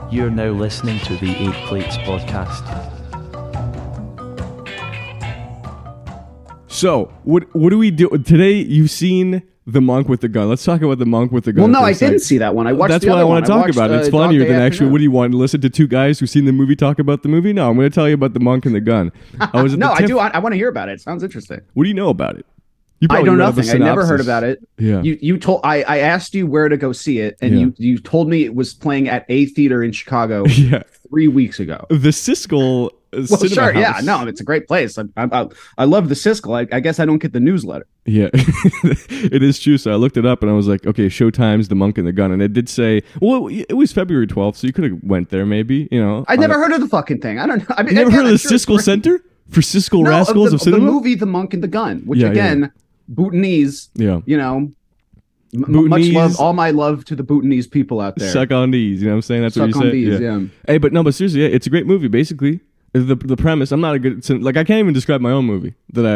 You're now listening to the Eight Plates podcast. So, what do we do today? You've seen The Monk with the Gun. Let's talk about The Monk with the Gun. Well, no, I didn't see that one. I watched. That's the why other I want one. to talk about it. It's funnier than actually. Afternoon. What do you want? Listen to two guys who've seen the movie talk about the movie? No, I'm going to tell you about The Monk and the Gun. I was at No, the I do. I want to hear about it. It sounds interesting. What do you know about it? You I probably know read the nothing. I never heard synopsis. about it. Yeah. You told I asked you where to go see it, and you told me it was playing at a theater in Chicago Yeah. 3 weeks ago. The Siskel Well, Cinema sure, yeah, House. no, it's a great place. I love the Siskel. I guess I don't get the newsletter. Yeah, it is true. So I looked it up and I was like, okay, Showtime's The Monk and the Gun, and it did say, well, it was February 12th, so you could have went there, maybe. You know, I never heard of the fucking thing. I don't know. I mean, You never again, heard of I'm the sure it's Siskel great. Center for Siskel No, Rascals of the Cinema? movie The Monk and the Gun, which Yeah, again, Bhutanese. Yeah. You know, much Bhutanese. love, all my love to the Bhutanese people out there. Suck on these, you know what I'm saying? That's Suck what you on said. these, yeah. Hey, but seriously, yeah, it's a great movie. Basically, the premise. I'm not a good like. I can't even describe my own movie.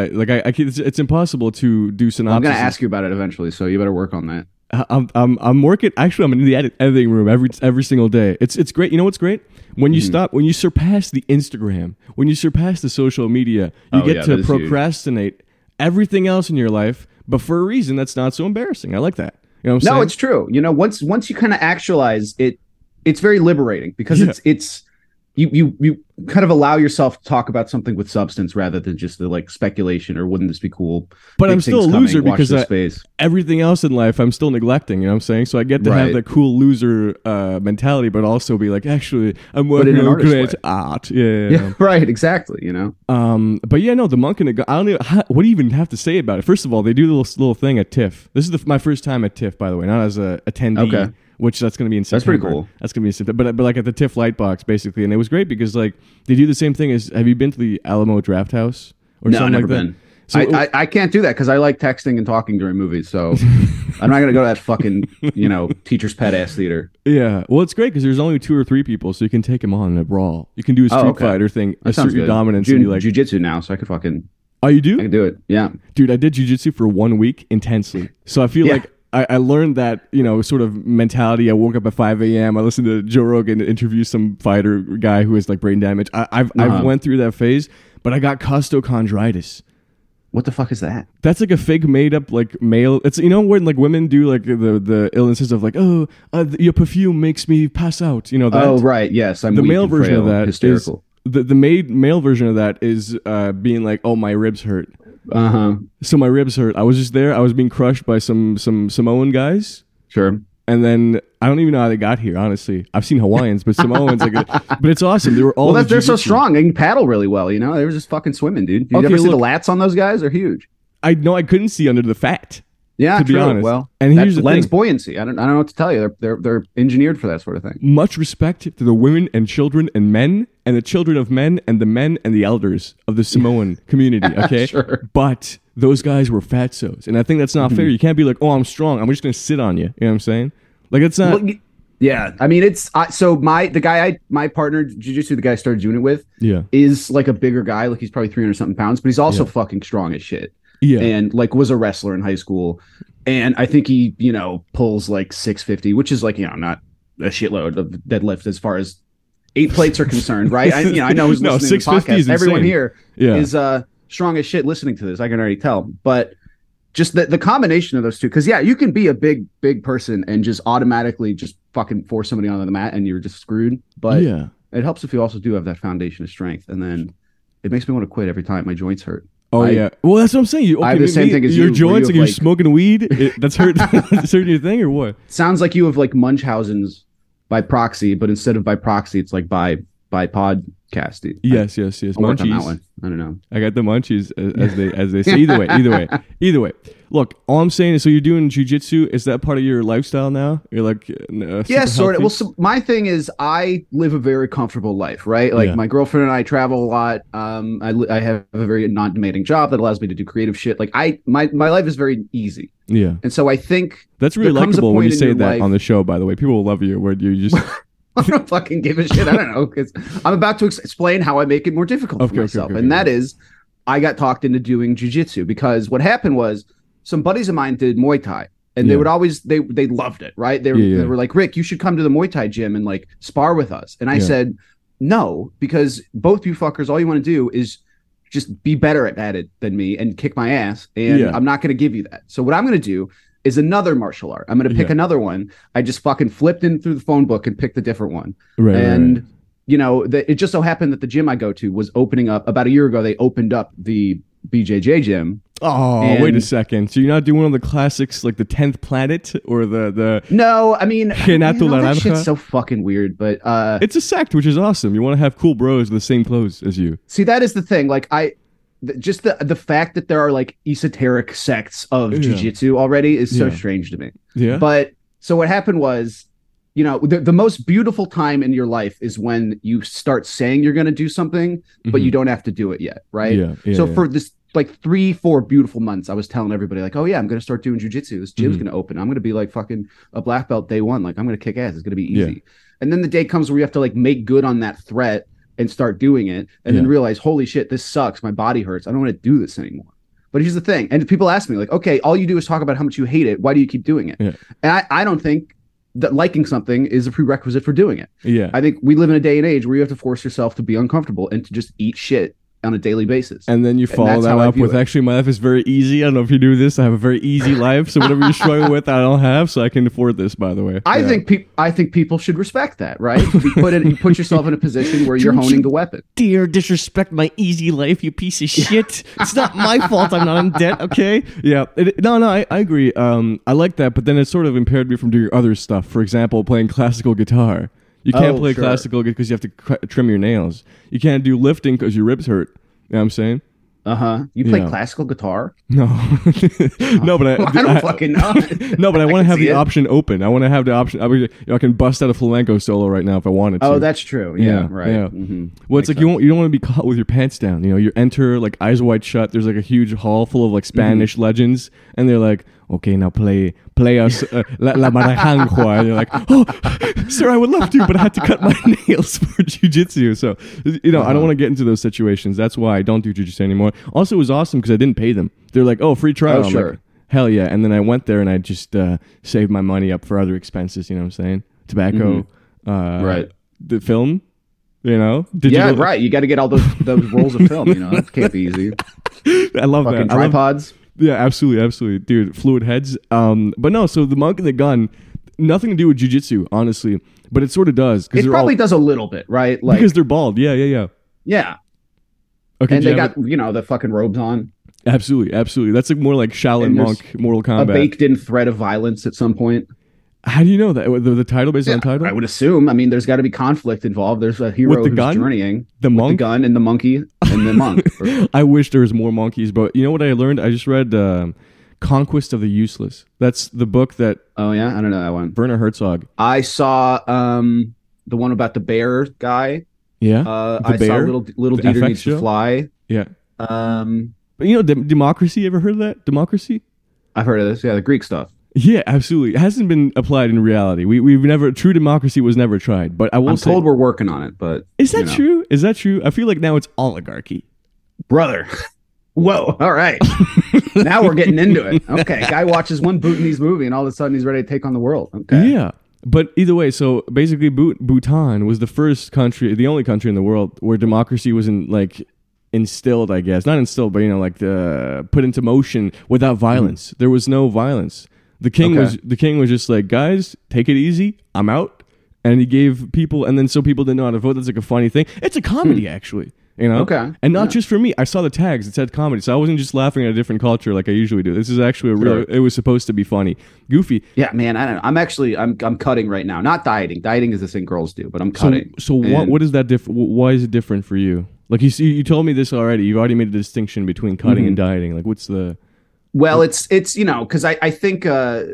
It's impossible to do synopsis. I'm going to ask you about it eventually, so you better work on that. I'm working. Actually, I'm in the editing room every single day. It's great. You know what's great? When you when you surpass the Instagram, when you surpass the social media, you get to that is huge. procrastinate everything else in your life, but for a reason that's not so embarrassing. I like that. You know what I'm saying? No, it's true. You know, once you kind of actualize it, it's very liberating because it's you kind of allow yourself to talk about something with substance rather than just the like speculation or wouldn't this be cool. But Big I'm still a things coming, loser watch because this space. everything else in life I'm still neglecting. You know what I'm saying? So I get to have Right. that cool loser mentality, but also be like, actually, I'm But in working an on artist great way. art. Yeah. Yeah, right. Exactly. You know. But yeah, no, The Monk and the Gun. I don't even. What do you even have to say about it? First of all, they do this little thing at TIFF. This is my first time at TIFF, by the way, not as a attendee. Okay. Which that's going to be in That's September. pretty cool. That's going to be in September. But like at the TIFF Lightbox, basically, and it was great because like they do the same thing as. Have you been to the Alamo Draft House or No, something never like that? been. So I can't do that because I like texting and talking during movies. So I'm not gonna go to that fucking teacher's pet ass theater. yeah, well, it's great because there's only 2 or 3 people, so you can take them on in a brawl. You can do a Street okay. Fighter thing, That assert sounds your good. dominance, and be like, Jiu-jitsu now, so I could fucking "Oh, you do, I can do it. Yeah. dude? I did jujitsu for 1 week intensely, so I feel Yeah. like I learned that sort of mentality. I woke up at 5 a.m. I listened to Joe Rogan interview some fighter guy who has like brain damage. I've went through that phase, but I got costochondritis. What the fuck is that? That's like a fake made up like male. It's when like women do like the illnesses of like your perfume makes me pass out. You know that. Oh right, yes. I'm The weak male and version of frail, that hysterical. is the male version of that is being like, oh, my ribs hurt. So my ribs hurt. I was just there. I was being crushed by some Samoan guys. Sure. And then I don't even know how they got here. Honestly, I've seen Hawaiians, but Samoans but it's awesome. They were all Well, they're so jiu-jitsu. strong. They can paddle really well. You know, they were just fucking swimming, dude. You Okay, ever see the look. lats on those guys? They're huge. I know I couldn't see under the fat. Yeah, to be true. honest. Well, And that here's the lends thing. buoyancy. I don't know what to tell you. They're engineered for that sort of thing. Much respect to the women and children and men and the children of men and the men and the elders of the Samoan community. Okay, Sure. But those guys were fatsos, and I think that's not fair. You can't be like, oh, I'm strong. I'm just gonna sit on you. You know what I'm saying? Like it's not. Well, yeah, I mean it's so my partner jiu-jitsu, the guy I started doing it with, Yeah. is like a bigger guy. Like he's probably 300 something pounds, but he's also fucking strong as shit. Yeah. And like was a wrestler in high school, and I think he pulls like 650, which is like not a shitload of deadlift as far as 8 plates are concerned, right? I know who's No, listening to the 650 is podcast. Everyone insane. here is strong as shit listening to this. I can already tell, but just the combination of those two, because you can be a big person and just automatically just fucking force somebody onto the mat and you're just screwed. But Yeah. it helps if you also do have that foundation of strength, and then it makes me want to quit every time my joints hurt. Oh yeah. Well, that's what I'm saying. I have the same thing as your you, where joints. you Like you're have, like- smoking weed. That's hurt. That's hurting your thing or what? Sounds like you have like Munchausen's by proxy, but instead of by proxy, it's like by podcast. Yes. I'll work on that Munchies. one. I don't know. I got the munchies as they say. Either way. Look, all I'm saying is, so you're doing jujitsu. Is that part of your lifestyle now? You're like, Yeah, sort of. Well, so my thing is, I live a very comfortable life, right? Like Yeah. my girlfriend and I travel a lot. I have a very non-demanding job that allows me to do creative shit. Like my life is very easy, Yeah, and so I think that's really there comes a likable when you point in say your that life- on the show. By the way, people will love you. Where you just I don't fucking give a shit. I don't know, because I'm about to explain how I make it more difficult for myself, and that is, I got talked into doing jujitsu because what happened was some buddies of mine did Muay Thai, And they would always they loved it, right? They were like, Rick, you should come to the Muay Thai gym and like spar with us. And I said, no, because both you fuckers, all you want to do is just be better at it than me and kick my ass. And I'm not going to give you that. So what I'm going to do is another martial art. I'm going to pick another one. I just fucking flipped in through the phone book and picked a different one. Right. You know, it just so happened that the gym I go to was opening up about a year ago. They opened up the BJJ gym. Oh, wait a second. So you're not doing one of the classics like the 10th Planet or the No, I mean, that shit's so fucking weird, but it's a sect, which is awesome. You want to have cool bros with the same clothes as you. See, that is the thing. Like just the fact that there are like esoteric sects of jiu-jitsu already is so strange to me. Yeah. But so what happened was, you know, the most beautiful time in your life is when you start saying you're going to do something, but you don't have to do it yet. Right. So for this like 3-4 beautiful months, I was telling everybody like, oh yeah, I'm going to start doing jiu-jitsu. This gym's going to open. I'm going to be like fucking a black belt day one. Like I'm going to kick ass. It's going to be easy. And then the day comes where you have to like make good on that threat and start doing it and then realize, holy shit, this sucks. My body hurts. I don't want to do this anymore. But here's the thing. And people ask me like, okay, all you do is talk about how much you hate it. Why do you keep doing it? And I don't think that liking something is a prerequisite for doing it. I think we live in a day and age where you have to force yourself to be uncomfortable and to just eat shit on a daily basis. And then you follow that up with, actually, my life is very easy. I don't know if you do this. I have a very easy life. So whatever you're struggling with, I don't have. So I can afford this, by the way. I think people should respect that, right? You put yourself in a position where you're honing the weapon. Dare disrespect my easy life, you piece of shit. It's not my fault I'm not in debt, okay? Yeah. I agree. I like that, but then it sort of impaired me from doing other stuff. For example, playing classical guitar. You can't play classical because you have to trim your nails. You can't do lifting because your ribs hurt. You know what I'm saying? You play classical guitar? No. No, but I don't fucking know. No, but I want to have the option open. I want to have the option. I can bust out a flamenco solo right now if I wanted to. Oh, that's true. Yeah, right. Yeah. Well, it's like you don't want to be caught with your pants down. You know, you enter like eyes wide shut. There's like a huge hall full of like Spanish legends, and they're like, okay, now play us La Maranjangua. And you're like, oh, sir, I would love to, but I had to cut my nails for jiu-jitsu. So, you know, I don't want to get into those situations. That's why I don't do jiu-jitsu anymore. Also, it was awesome because I didn't pay them. They're like, oh, free trial. I'm like, hell yeah. And then I went there and I just saved my money up for other expenses. You know what I'm saying? Tobacco, right? The film, you know? Right. You got to get all those rolls of film. You know, that can't be easy. I love fucking that. Tripods. Yeah, absolutely, dude. Fluid heads. But no, so the monk and the gun, nothing to do with jiu-jitsu, honestly. But it sort of does. It probably does a little bit, right? Like, because they're bald. Yeah. Okay, and they got, the fucking robes on. Absolutely. That's like more like Shaolin Monk, Mortal Kombat. A baked-in threat of violence at some point. How do you know that? The title based on title? I would assume. I mean, there's got to be conflict involved. There's a hero who's journeying. The monk? The gun and the monkey and the monk. I wish there was more monkeys, but you know what I learned? I just read Conquest of the Useless. That's the book that... Oh, yeah? I don't know that one. Werner Herzog. I saw the one about the bear guy. Yeah? I saw Little Dieter Needs to Fly. Yeah. But you know, Democracy, ever heard of that? Democracy? I've heard of this. Yeah, the Greek stuff. Yeah, absolutely. It hasn't been applied in reality. We've never... True democracy was never tried, but I'm told we're working on it, but... Is that true? Is that true? I feel like now it's oligarchy. Brother. Whoa, all right. Now we're getting into it. Okay, guy watches one Bhutanese movie and all of a sudden he's ready to take on the world. Okay. Yeah, but either way, so basically Bhutan was the first country, the only country in the world where democracy was instilled, I guess. Not instilled, but, put into motion without violence. There was no violence. The king was just like, guys, take it easy. I'm out. And he gave people, and then so people didn't know how to vote. That's like a funny thing. It's a comedy, actually. You know? Okay. And not just for me. I saw the tags. It said comedy. So I wasn't just laughing at a different culture like I usually do. This is actually a real, it was supposed to be funny. Goofy. Yeah, man. I don't know. I'm cutting right now. Not dieting. Dieting is the thing girls do, but I'm cutting. So what is that different? Why is it different for you? Like you told me this already. You've already made a distinction between cutting and dieting. Like what's the... Well, it's because I think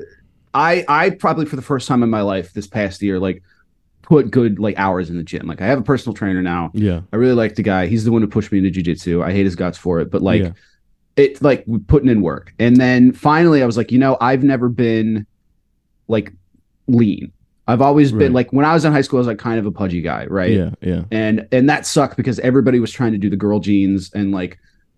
I probably for the first time in my life this past year, like, put good hours in the gym. Like I have a personal trainer now. Yeah. I really like the guy. He's the one who pushed me into jiu-jitsu. I hate his guts for it, but it's like putting in work. And then finally I was like, I've never been like lean. I've always been like, when I was in high school, I was like kind of a pudgy guy. Right. Yeah. And that sucked because everybody was trying to do the girl jeans and like,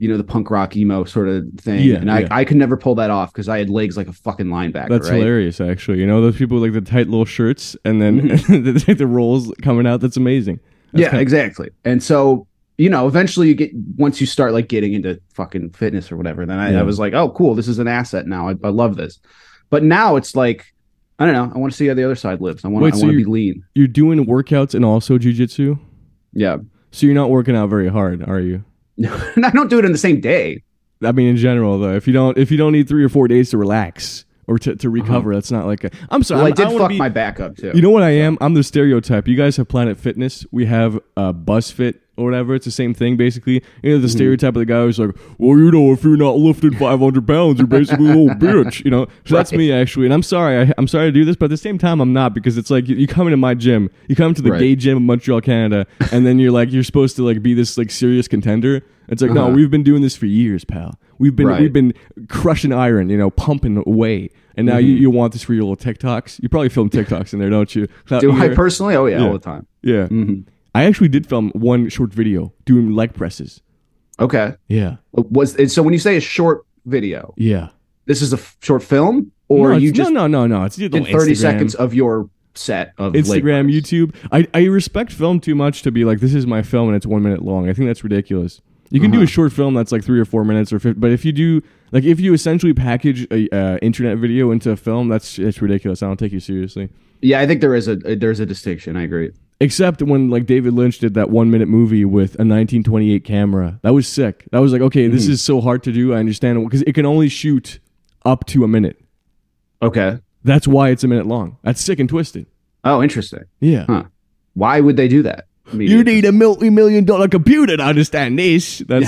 the punk rock emo sort of thing. Yeah, and yeah. I could never pull that off because I had legs like a fucking linebacker. That's right? hilarious, actually. You know, those people with like the tight little shirts and then the rolls coming out. That's amazing. That's Exactly. And so, eventually once you start like getting into fucking fitness or whatever, then I was like, oh, cool. This is an asset now. I love this. But now it's like, I don't know. I want to see how the other side lives. I want to be lean. You're doing workouts and also jujitsu? Yeah. So you're not working out very hard, are you? And I don't do it in the same day. I mean, in general, though, if you don't need 3 or 4 days to relax or to recover, that's not like I'm sorry. Well, I did fuck my back up too. You know what I am? I'm the stereotype. You guys have Planet Fitness. We have BuzzFit or whatever. It's the same thing, basically. The stereotype of the guy who's like, well, if you're not lifting 500 pounds, you're basically a little bitch. So that's me, actually. And I'm sorry. I'm sorry to do this, but at the same time, I'm not, because it's like you come into my gym, you come to the gay gym in Montreal, Canada, and then you're supposed to like be this like serious contender. It's like, no, we've been doing this for years, pal. We've been crushing iron, pumping away. And now you want this for your little TikToks. You probably film TikToks in there, don't you? Do I personally? Oh, yeah, all the time. Yeah. Mm-hmm. I actually did film one short video doing leg presses. Okay. Yeah. So when you say a short video, yeah, this is a short film, or no, you just no. It's did 30 seconds of your set of Instagram, YouTube. I respect film too much to be like, this is my film and it's 1 minute long. I think that's ridiculous. You can do a short film that's like 3 or 4 minutes or 50, but if you essentially package a internet video into a film, it's ridiculous. I don't take you seriously. Yeah, I think there's a distinction. I agree. Except when like David Lynch did that 1 minute movie with a 1928 camera. That was sick. That was like, okay, this is so hard to do. I understand it, because it can only shoot up to a minute. Okay. That's why it's a minute long. That's sick and twisted. Oh, interesting. Yeah. Huh. Why would they do that? You need a multi-million dollar computer to understand this. That's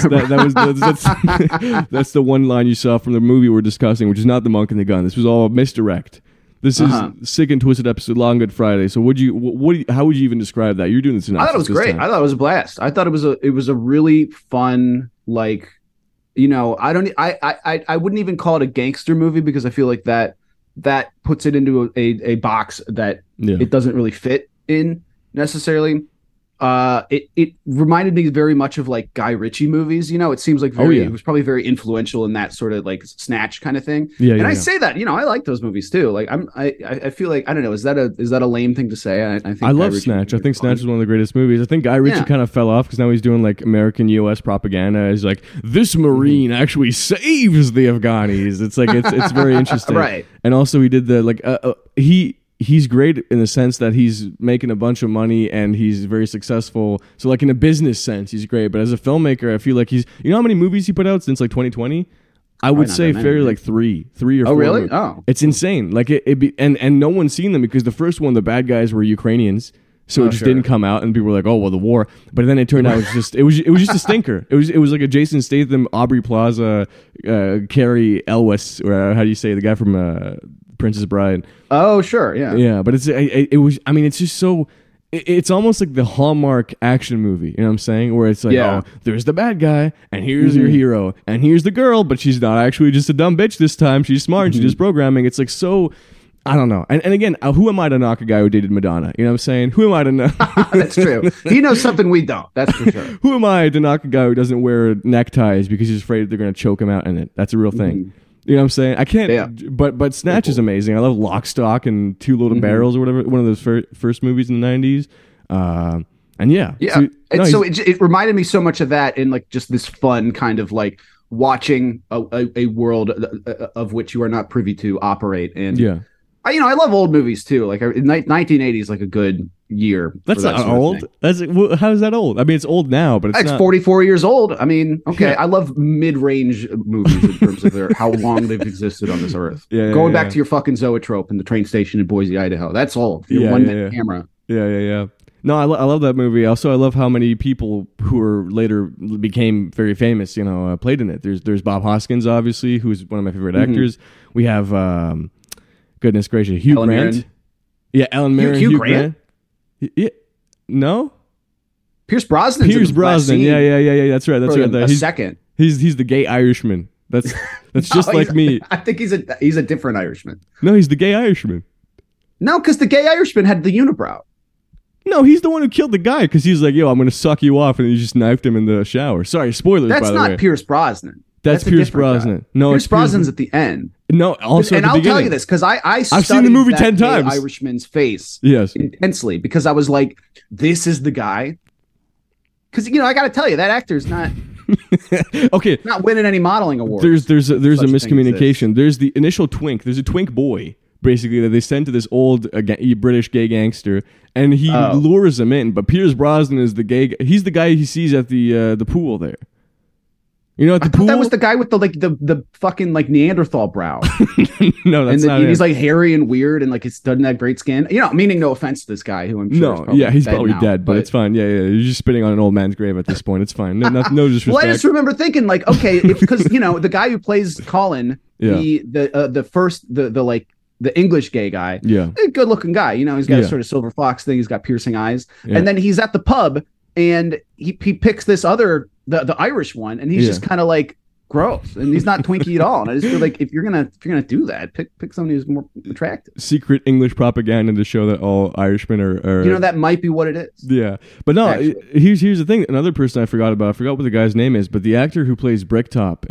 the one line you saw from the movie we're discussing, which is not The Monk and the Gun. This was all misdirect. This is sick and twisted episode, Long Good Friday. So how would you even describe that? You're doing this. I thought it was great. I thought it was a blast. I thought it was a really fun, like, I wouldn't even call it a gangster movie, because I feel like that puts it into a box that it doesn't really fit in necessarily. It reminded me very much of like Guy Ritchie movies. It seems like it was probably very influential in that sort of like Snatch kind of thing. I say that, I like those movies too. Like I feel like, I don't know, is that a lame thing to say? I think I love Snatch. I think Snatch is one of the greatest movies. I think Guy Ritchie kind of fell off because now he's doing like American US propaganda. He's like, this Marine actually saves the Afghanis. It's like it's very interesting. Right. And also he did the like he's great in the sense that he's making a bunch of money and he's very successful. So like in a business sense, he's great. But as a filmmaker, I feel like he's, how many movies he put out since like 2020? I would say fairly like three or four. Oh, really? Movies. Oh, it's insane. Like and no one's seen them, because the first one, the bad guys were Ukrainians. So it just didn't come out, and people were like, "Oh, well, the war." But then it turned out it was just a stinker. It was like a Jason Statham, Aubrey Plaza, Cary Elwes, or how do you say, the guy from Princess Bride? Oh, sure, yeah, yeah. But it was. I mean, it's just so. It's almost like the Hallmark action movie. You know what I'm saying? Where it's like, oh, there's the bad guy, and here's your hero, and here's the girl, but she's not actually just a dumb bitch this time. She's smart. She's just programming. It's like so. I don't know. And again, who am I to knock a guy who dated Madonna? You know what I'm saying? Who am I to know? That's true. He knows something we don't. That's for sure. Who am I to knock a guy who doesn't wear neckties because he's afraid they're going to choke him out in it? That's a real thing. You know what I'm saying? I can't. Yeah. But Snatch is amazing. I love Lock, Stock, and Two Little Barrels or whatever. One of those first movies in the 90s. And yeah. So it reminded me so much of that, in like just this fun kind of like watching a world of which you are not privy to operate. And yeah. I love old movies too. Like 1980 is like a good year. That's not old. How is that old? I mean, it's old now, but it's not. 44 years old. I mean, okay. Yeah. I love mid-range movies in terms of how long they've existed on this earth. Going back to your fucking Zoetrope and the train station in Boise, Idaho. That's old. Your 1 minute camera. Yeah. No, I love that movie. Also, I love how many people who were later became very famous, played in it. There's Bob Hoskins, obviously, who's one of my favorite actors. We have. Goodness gracious, Hugh Grant. Mirren. Yeah, Ellen Mirren. Hugh Grant. Yeah. No. Pierce Brosnan. Yeah. That's right. He's second. He's the gay Irishman. That's just like me. I think he's a different Irishman. No, he's the gay Irishman. No, because the gay Irishman had the unibrow. No, he's the one who killed the guy because he's like, yo, I'm going to suck you off. And he just knifed him in the shower. Sorry, spoilers, by That's the way. not Pierce Brosnan. That's a Pierce different guy. Brosnan. No, Pierce Brosnan's at the end. No, also And at the I'll tell beginning. you this because I've seen the movie 10 times. Irishman's face Yes. intensely because I was like, this is the guy. Because, I got to tell you, that actor's not Okay. not winning any modeling awards. There's a Such thing miscommunication. There's the initial twink. There's a twink boy, basically, that they send to this old British gay gangster, and he lures him in. But Pierce Brosnan is the gay. He's the guy he sees at the pool there. You know, at the pool. That was the guy with the fucking like Neanderthal brow. No, that's not he's him. like hairy and weird and like it's doesn't have great skin. Meaning no offense to this guy who I'm sure. No, he's dead probably now, dead, but it's fine. Yeah. You're just spitting on an old man's grave at this point. It's fine. No disrespect. Well, I just remember thinking like, okay, because the guy who plays Colin, the English gay guy, a good looking guy. He's got a sort of silver fox thing. He's got piercing eyes, and then he's at the pub and he picks this other the Irish one, and he's just kind of like gross, and he's not twinky at all. And I just feel like if you're gonna do that, pick somebody who's more attractive. Secret English propaganda to show that all Irishmen are that might be what it is. Yeah, but no. Here's the thing. Another person I forgot what the guy's name is, but the actor who plays Bricktop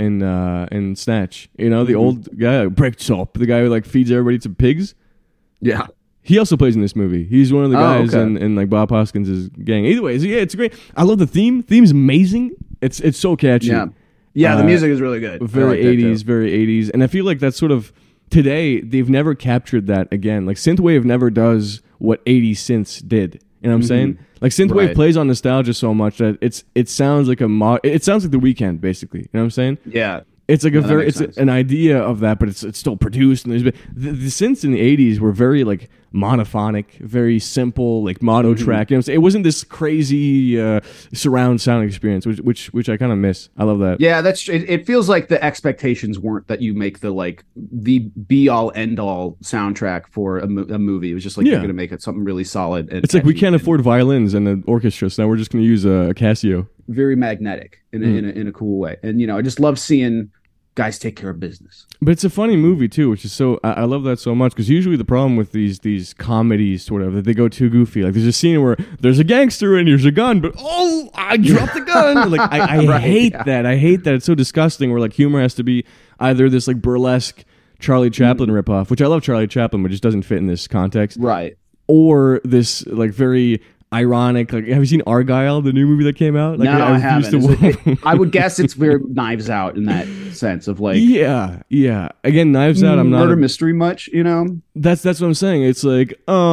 in Snatch. The old guy Bricktop, the guy who like feeds everybody to pigs. Yeah. He also plays in this movie. He's one of the guys in like Bob Hoskins' gang. Either way, it's great. I love the theme. Theme's amazing. It's so catchy. Yeah, the music is really good. Very 80s, very 80s. And I feel like that's sort of today they've never captured that again. Like synthwave never does what 80s synths did. You know what I'm saying? Like synthwave plays on nostalgia so much that it sounds like it sounds like The Weeknd basically. You know what I'm saying? Yeah. It's like an idea of that, but it's still produced. And the synths in the 80s were very like monophonic, very simple, like mono track. You know what I'm saying? It wasn't this crazy surround sound experience, which I kind of miss. I love that. Yeah, it feels like the expectations weren't that you make the be all end all soundtrack for a movie. It was just like you're going to make it something really solid. And it's like we can't afford violins and an orchestra, so now we're just going to use a Casio. Very magnetic in a cool way. And I just love seeing guys take care of business. But it's a funny movie too, which is so I love that so much, because usually the problem with these comedies sort of that they go too goofy. Like there's a scene where there's a gangster and there's a gun, but I dropped the gun. Like I hate that. I hate that. It's so disgusting. Where like humor has to be either this like burlesque Charlie Chaplin ripoff, which I love Charlie Chaplin, but just doesn't fit in this context. Right. Or this like very ironic, like have you seen Argyle, the new movie that came out? Like, no, I haven't. I would guess it's very Knives Out in that sense of like yeah. Again, Knives Out. I'm not murder mystery much, That's what I'm saying. It's like,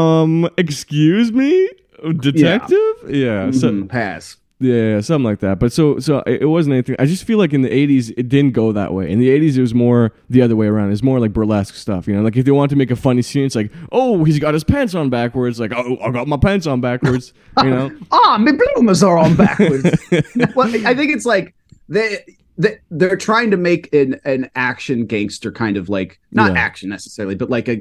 excuse me, detective. Yeah, so pass. Yeah, something like that. But so it wasn't anything. I just feel like in the 80s, it didn't go that way. In the 80s, it was more the other way around. It's more like burlesque stuff, Like if they want to make a funny scene, it's like, oh, he's got his pants on backwards. Like, oh, I got my pants on backwards. My bloomers are on backwards. Well, I think it's like they're trying to make an action gangster kind of like not action necessarily, but like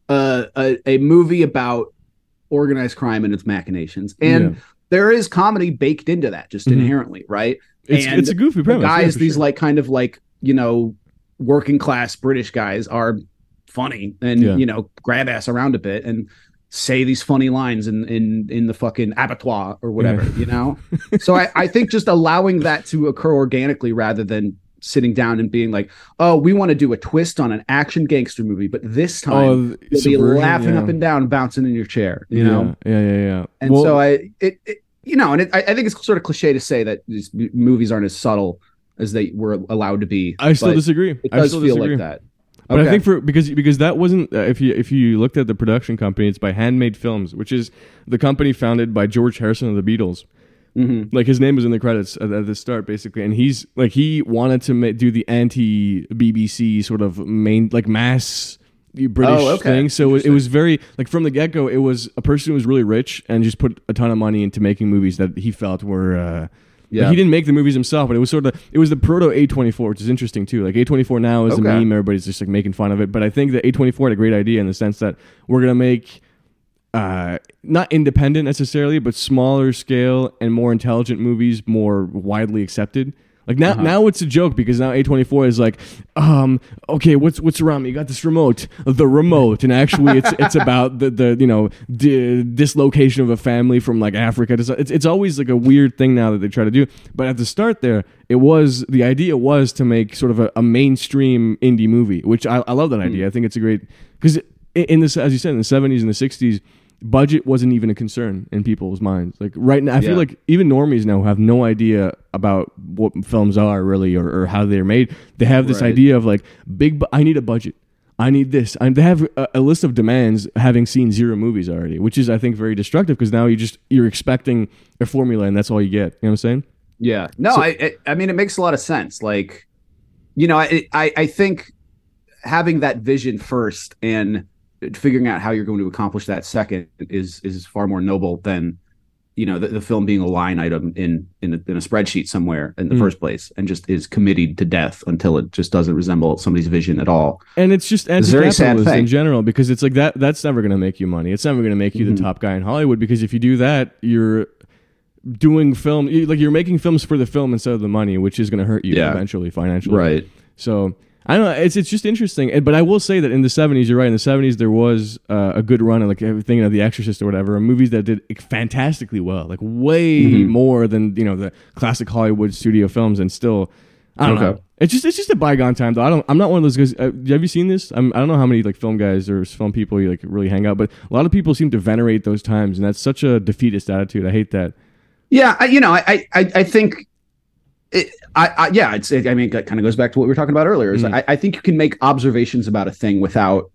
a movie about organized crime and its machinations and. There is comedy baked into that just inherently, right? It's a goofy premise. Guys, these like kind of like, working class British guys are funny and, grab ass around a bit and say these funny lines in the fucking abattoir or whatever, So I think just allowing that to occur organically rather than sitting down and being like, oh, we want to do a twist on an action gangster movie, but this time you'll be laughing up and down, bouncing in your chair, Yeah. And so I think it's sort of cliche to say that these movies aren't as subtle as they were allowed to be. I still disagree. It does feel like that. But I think because that wasn't if you looked at the production company, it's by Handmade Films, which is the company founded by George Harrison of the Beatles. Like his name was in the credits at the start, basically, and he's like he wanted to do the anti-BBC sort of mass British thing. So it was very like from the get-go, it was a person who was really rich and just put a ton of money into making movies that he felt were. Like he didn't make the movies himself, but it was the proto A24, which is interesting too. Like A24 now is a meme; everybody's just like making fun of it. But I think that A24 had a great idea in the sense that we're gonna make. Not independent necessarily, but smaller scale and more intelligent movies, more widely accepted. Like now it's a joke because now A24 is like, okay, what's around me? You got this remote, the remote, and actually it's about the dislocation of a family from like Africa. It's always like a weird thing now that they try to do. But at the start there, the idea was to make sort of a mainstream indie movie, which I love that idea. I think it's a great, because in this, as you said, in the 70s and the 60s. Budget wasn't even a concern in people's minds. Like right now, I feel like even normies now have no idea about what films are really or how they're made. They have this idea of like I need a budget. I need this. And they have a list of demands having seen 0 movies already, which is I think very destructive because now you're expecting a formula and that's all you get. You know what I'm saying? Yeah. No, so, I mean, it makes a lot of sense. Like, I think having that vision first and figuring out how you're going to accomplish that second is far more noble than the film being a line item in a spreadsheet somewhere in the first place and just is committed to death until it just doesn't resemble somebody's vision at all. And it's just anti-capitalist in general because it's like that's never going to make you money. It's never going to make you the top guy in Hollywood because if you do that, you're doing film you're making films for the film instead of the money, which is going to hurt you eventually financially. Right. So I don't know. It's just interesting, but I will say that in the 70s, you're right. In the 70s, there was a good run of like everything of The Exorcist or whatever, movies that did fantastically well, like way more than the classic Hollywood studio films. And still, I don't know. It's just a bygone time though. I'm not one of those guys. Have you seen this? I don't know how many like film guys or film people you like really hang out, but a lot of people seem to venerate those times, and that's such a defeatist attitude. I hate that. Yeah, I think. I mean, it kind of goes back to what we were talking about earlier. Is I think you can make observations about a thing without,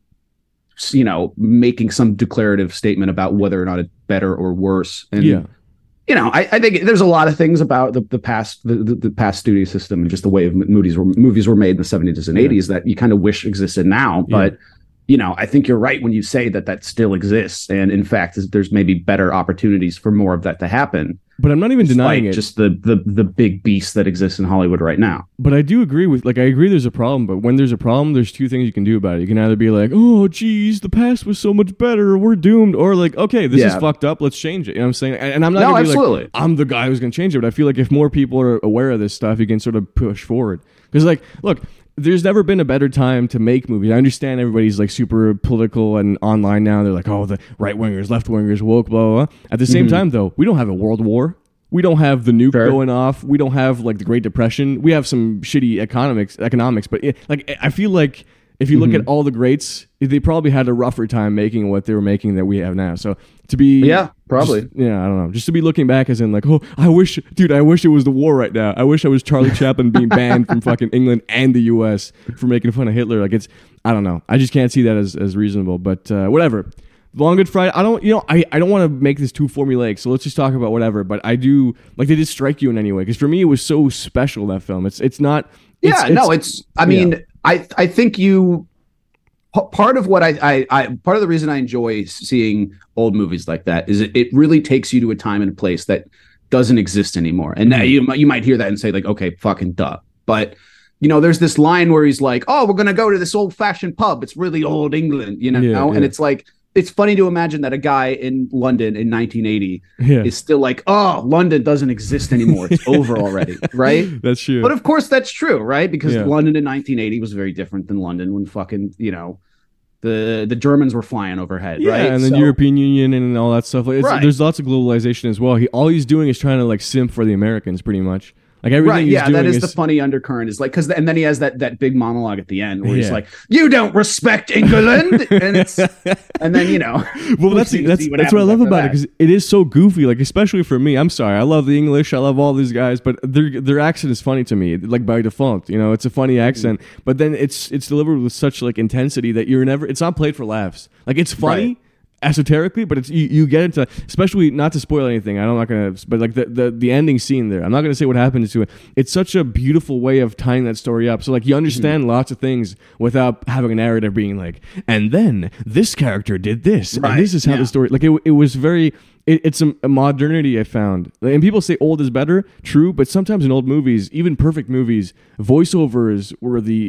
making some declarative statement about whether or not it's better or worse. And I think there's a lot of things about the past, the past studio system and just the way of movies were made in the 70s and 80s that you kind of wish existed now. But I think you're right when you say that still exists, and in fact, there's maybe better opportunities for more of that to happen. But I'm not even denying it. Just the big beast that exists in Hollywood right now. But I do agree I agree there's a problem, but when there's a problem, there's two things you can do about it. You can either be like, oh, geez, the past was so much better, we're doomed. Or like, okay, this is fucked up, let's change it. You know what I'm saying? And I'm not going to be like, I'm the guy who's going to change it. But I feel like if more people are aware of this stuff, you can sort of push forward. Because like, look, there's never been a better time to make movies. I understand everybody's like super political and online now. They're like, oh, the right wingers, left wingers, woke, blah, blah, blah. At the same time, though, we don't have a world war. We don't have the nuke going off. We don't have like the Great Depression. We have some shitty economics, but I feel like if you look at all the greats, they probably had a rougher time making what they were making that we have now. So to be probably I don't know, just to be looking back as in like, oh, I wish it was the war right now. I wish I was Charlie Chaplin being banned from fucking England and the US for making fun of Hitler. Like I don't know. I just can't see that as reasonable. But whatever. Long Good Friday. I don't want to make this too formulaic, so let's just talk about whatever. But I do like, did it strike you in any way? Because for me, it was so special, that film. It's not. I mean, I think part of what part of the reason I enjoy seeing old movies like that is it really takes you to a time and a place that doesn't exist anymore. And now you might hear that and say like, okay, fucking duh. But there's this line where he's like, oh, we're gonna go to this old fashioned pub. It's really old England, and it's like. It's funny to imagine that a guy in London in 1980 is still like, oh, London doesn't exist anymore. It's over already, right? That's true. But of course that's true, right? Because London in 1980 was very different than London when fucking, the Germans were flying overhead, right? And then European Union and all that stuff. There's lots of globalization as well. All he's doing is trying to like simp for the Americans pretty much. Like everything he's doing that is the funny undercurrent is like, and then he has that big monologue at the end where he's like, you don't respect England. And then, well, that's what I love about it. Cause it is so goofy. Like, especially for me, I'm sorry. I love the English. I love all these guys, but their accent is funny to me. Like by default, it's a funny accent, but then it's delivered with such like intensity that it's not played for laughs. Like it's funny. Right. Esoterically, but it's you get into, especially not to spoil anything. I'm not gonna, but like the ending scene there. I'm not gonna say what happens to it. It's such a beautiful way of tying that story up. So like you understand lots of things without having a narrative being like, and then this character did this, and this is how the story. Like it was very. It's a modernity I found, and people say old is better. True, but sometimes in old movies, even perfect movies, voiceovers were the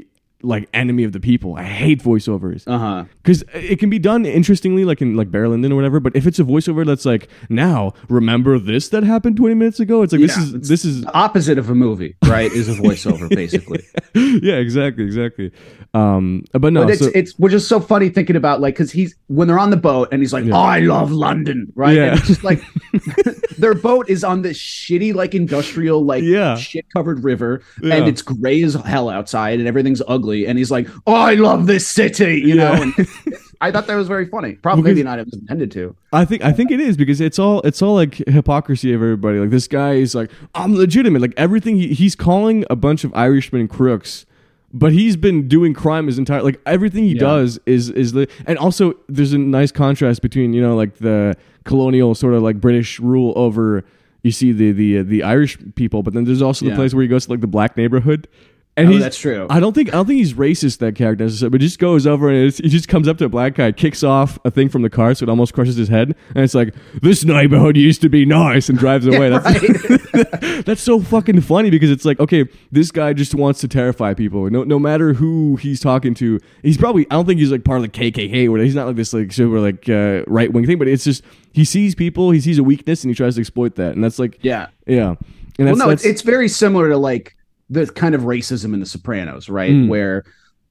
like enemy of the people. I hate voiceovers Uh-huh. because it can be done interestingly, like in like Barry Lyndon or whatever. But if it's a voiceover that's like, now remember this that happened 20 minutes ago, it's like this is the opposite of a movie, right? Is a voiceover basically. Yeah, exactly. But no, but it's which is so funny thinking about like because he's when they're on the boat and he's like, oh, I love London, right? Yeah. And it's just like their boat is on this shitty like industrial like shit covered river, and it's gray as hell outside and everything's ugly, and he's like, oh, I love this city, you know. And I thought that was very funny. Probably maybe not it was intended to. I think it is because it's all like hypocrisy of everybody. Like this guy is like, I'm legitimate. Like everything he's calling a bunch of Irishmen crooks. But he's been doing crime his entire like everything he does is and also there's a nice contrast between, you know, like the colonial sort of like British rule over, you see the Irish people, but then there's also the place where he goes to like the black neighborhood. And that's true. I don't think he's racist, that character necessarily, but just goes over and he just comes up to a black guy, kicks off a thing from the car so it almost crushes his head, and it's like, this neighborhood used to be nice, and drives away. That's so fucking funny because it's like, okay, this guy just wants to terrify people. No matter who he's talking to, he's probably, I don't think he's like part of the KKK, or he's not like this like super like right wing thing, but it's just he sees people, he sees a weakness, and he tries to exploit that, and that's like yeah. And it's very similar to like the kind of racism in The Sopranos, right? Where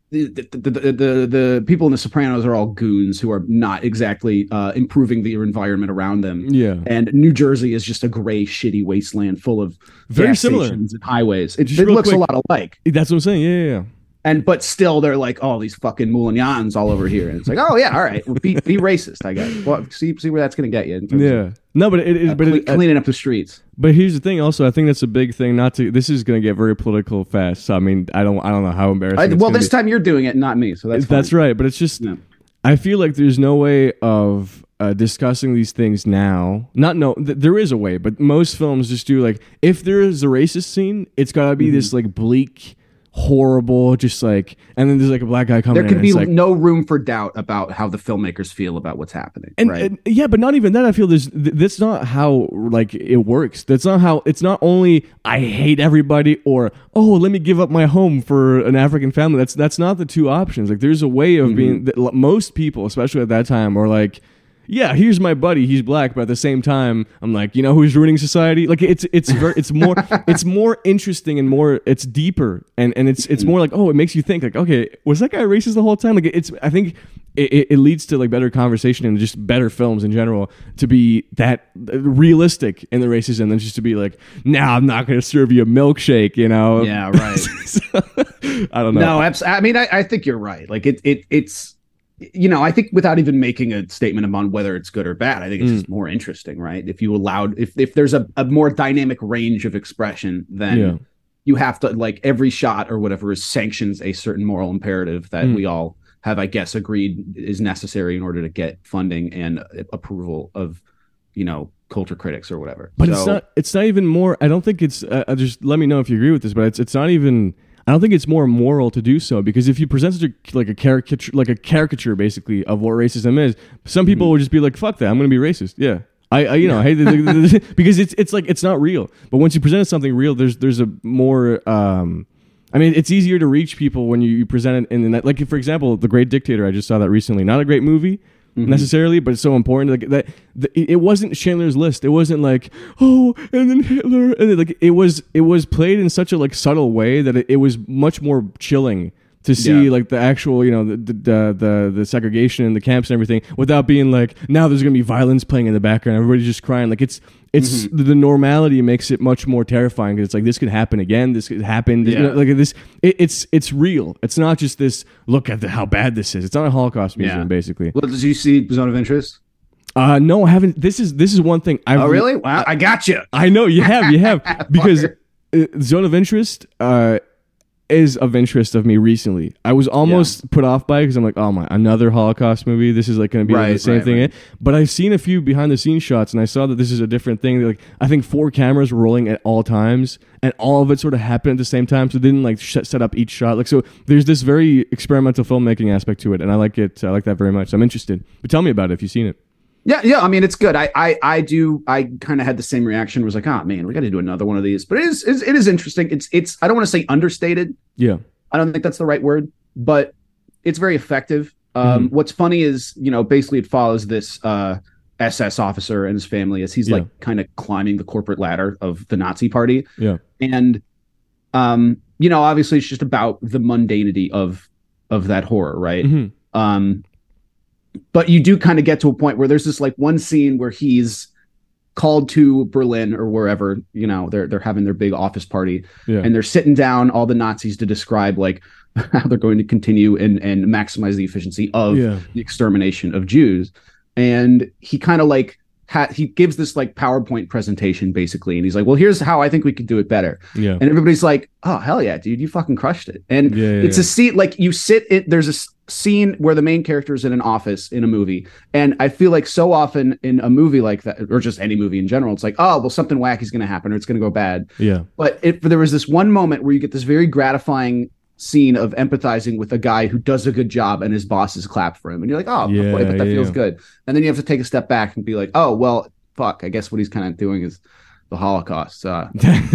the people in The Sopranos are all goons who are not exactly improving the environment around them. Yeah. And New Jersey is just a gray, shitty wasteland full of very similar stations and highways. It looks a lot alike. That's what I'm saying. Yeah. But still, they're like, oh, these fucking Moulignans all over here, and it's like, oh yeah, all right, well, be racist, I guess. Well, see where that's gonna get you. Yeah, no, but cleaning up the streets. But here's the thing. Also, I think that's a big thing. This is gonna get very political fast. So I mean, I don't know how embarrassing. Well, this time you're doing it, not me. So that's right. But it's just, I feel like there's no way of discussing these things now. There is a way, but most films just do like, if there is a racist scene, it's gotta be this like bleak, horrible, just like, and then there's like a black guy coming in. There can be like, no room for doubt about how the filmmakers feel about what's happening, right? And but not even that. I feel that's not how like it works. That's not how. It's not only I hate everybody or let me give up my home for an African family. That's not the two options. Like there's a way of being. Most people, especially at that time, are like, yeah, here's my buddy, he's black, but at the same time, I'm like, you know who's ruining society? Like it's more interesting and it's deeper and it's more like, it makes you think like, okay, was that guy racist the whole time? Like I think it leads to like better conversation and just better films in general to be that realistic in the racism than just to be like, nah, I'm not going to serve you a milkshake, you know? Yeah, right. So, I don't know. No, I mean, I think you're right. Like it's. You know, I think without even making a statement about whether it's good or bad, I think it's just more interesting, right? If you allowed, if there's a more dynamic range of expression, then you have to, like, every shot or whatever sanctions a certain moral imperative that we all have, I guess, agreed is necessary in order to get funding and approval of, you know, culture critics or whatever. But it's not even more. I don't think it's. Just let me know if you agree with this, but it's not even. I don't think it's more moral to do so, because if you present such a caricature basically of what racism is, some people will just be like, "Fuck that! I'm going to be racist." Yeah, I hate because it's like it's not real. But once you present something real, there's a more. I mean, it's easier to reach people when you present it in that. Like, for example, The Great Dictator. I just saw that recently. Not a great movie. Necessarily, but it's so important. Like it wasn't Schindler's List. It wasn't like, and then Hitler, and then, like it was played in such a like subtle way that it was much more chilling to see like the actual, you know, the segregation in the camps and everything, without being like, now there's gonna be violence playing in the background, everybody's just crying. Like it's the normality makes it much more terrifying, because it's like, this could happen again, this could happen. You know, like this, it's real. It's not just this, look at how bad this is. It's not a Holocaust museum, basically. Well, did you see Zone of Interest? No, I haven't. This is one thing. Oh, really? Wow, I got you. I know you have because Zone of Interest is of interest of me recently. I was almost put off by it because I'm like, oh my, another Holocaust movie. This is like going to be like the same thing. Right. But I've seen a few behind the scenes shots, and I saw that this is a different thing. Like, I think 4 cameras were rolling at all times, and all of it sort of happened at the same time. So they didn't like set up each shot. Like, so there's this very experimental filmmaking aspect to it, and I like it. I like that very much. So I'm interested. But tell me about it if you've seen it. Yeah. I mean, it's good. I do. I kind of had the same reaction. Was like, oh man, we got to do another one of these. But it is interesting. It's. I don't want to say understated. Yeah. I don't think that's the right word. but it's very effective. What's funny is, basically it follows this SS officer and his family as he's like kind of climbing the corporate ladder of the Nazi party. Yeah. And, obviously it's just about the mundanity of that horror, right? But you do kind of get to a point where there's this like one scene where he's called to Berlin or wherever, they're having their big office party and they're sitting down, all the Nazis, to describe like how they're going to continue and maximize the efficiency of the extermination of Jews. And he kind of like he gives this like PowerPoint presentation basically. And he's like, well, here's how I think we could do it better. Yeah. And everybody's like, oh, hell yeah, dude, you fucking crushed it. And it's a scene like you sit it. There's a scene where the main character is in an office in a movie. And I feel like so often in a movie like that, or just any movie in general, it's like, oh, well, something wacky is going to happen or it's going to go bad. Yeah. But there was this one moment where you get this very gratifying scene of empathizing with a guy who does a good job and his bosses clap for him. And you're like, oh, boy, but that feels good. And then you have to take a step back and be like, oh, well, fuck, I guess what he's kind of doing is the Holocaust. So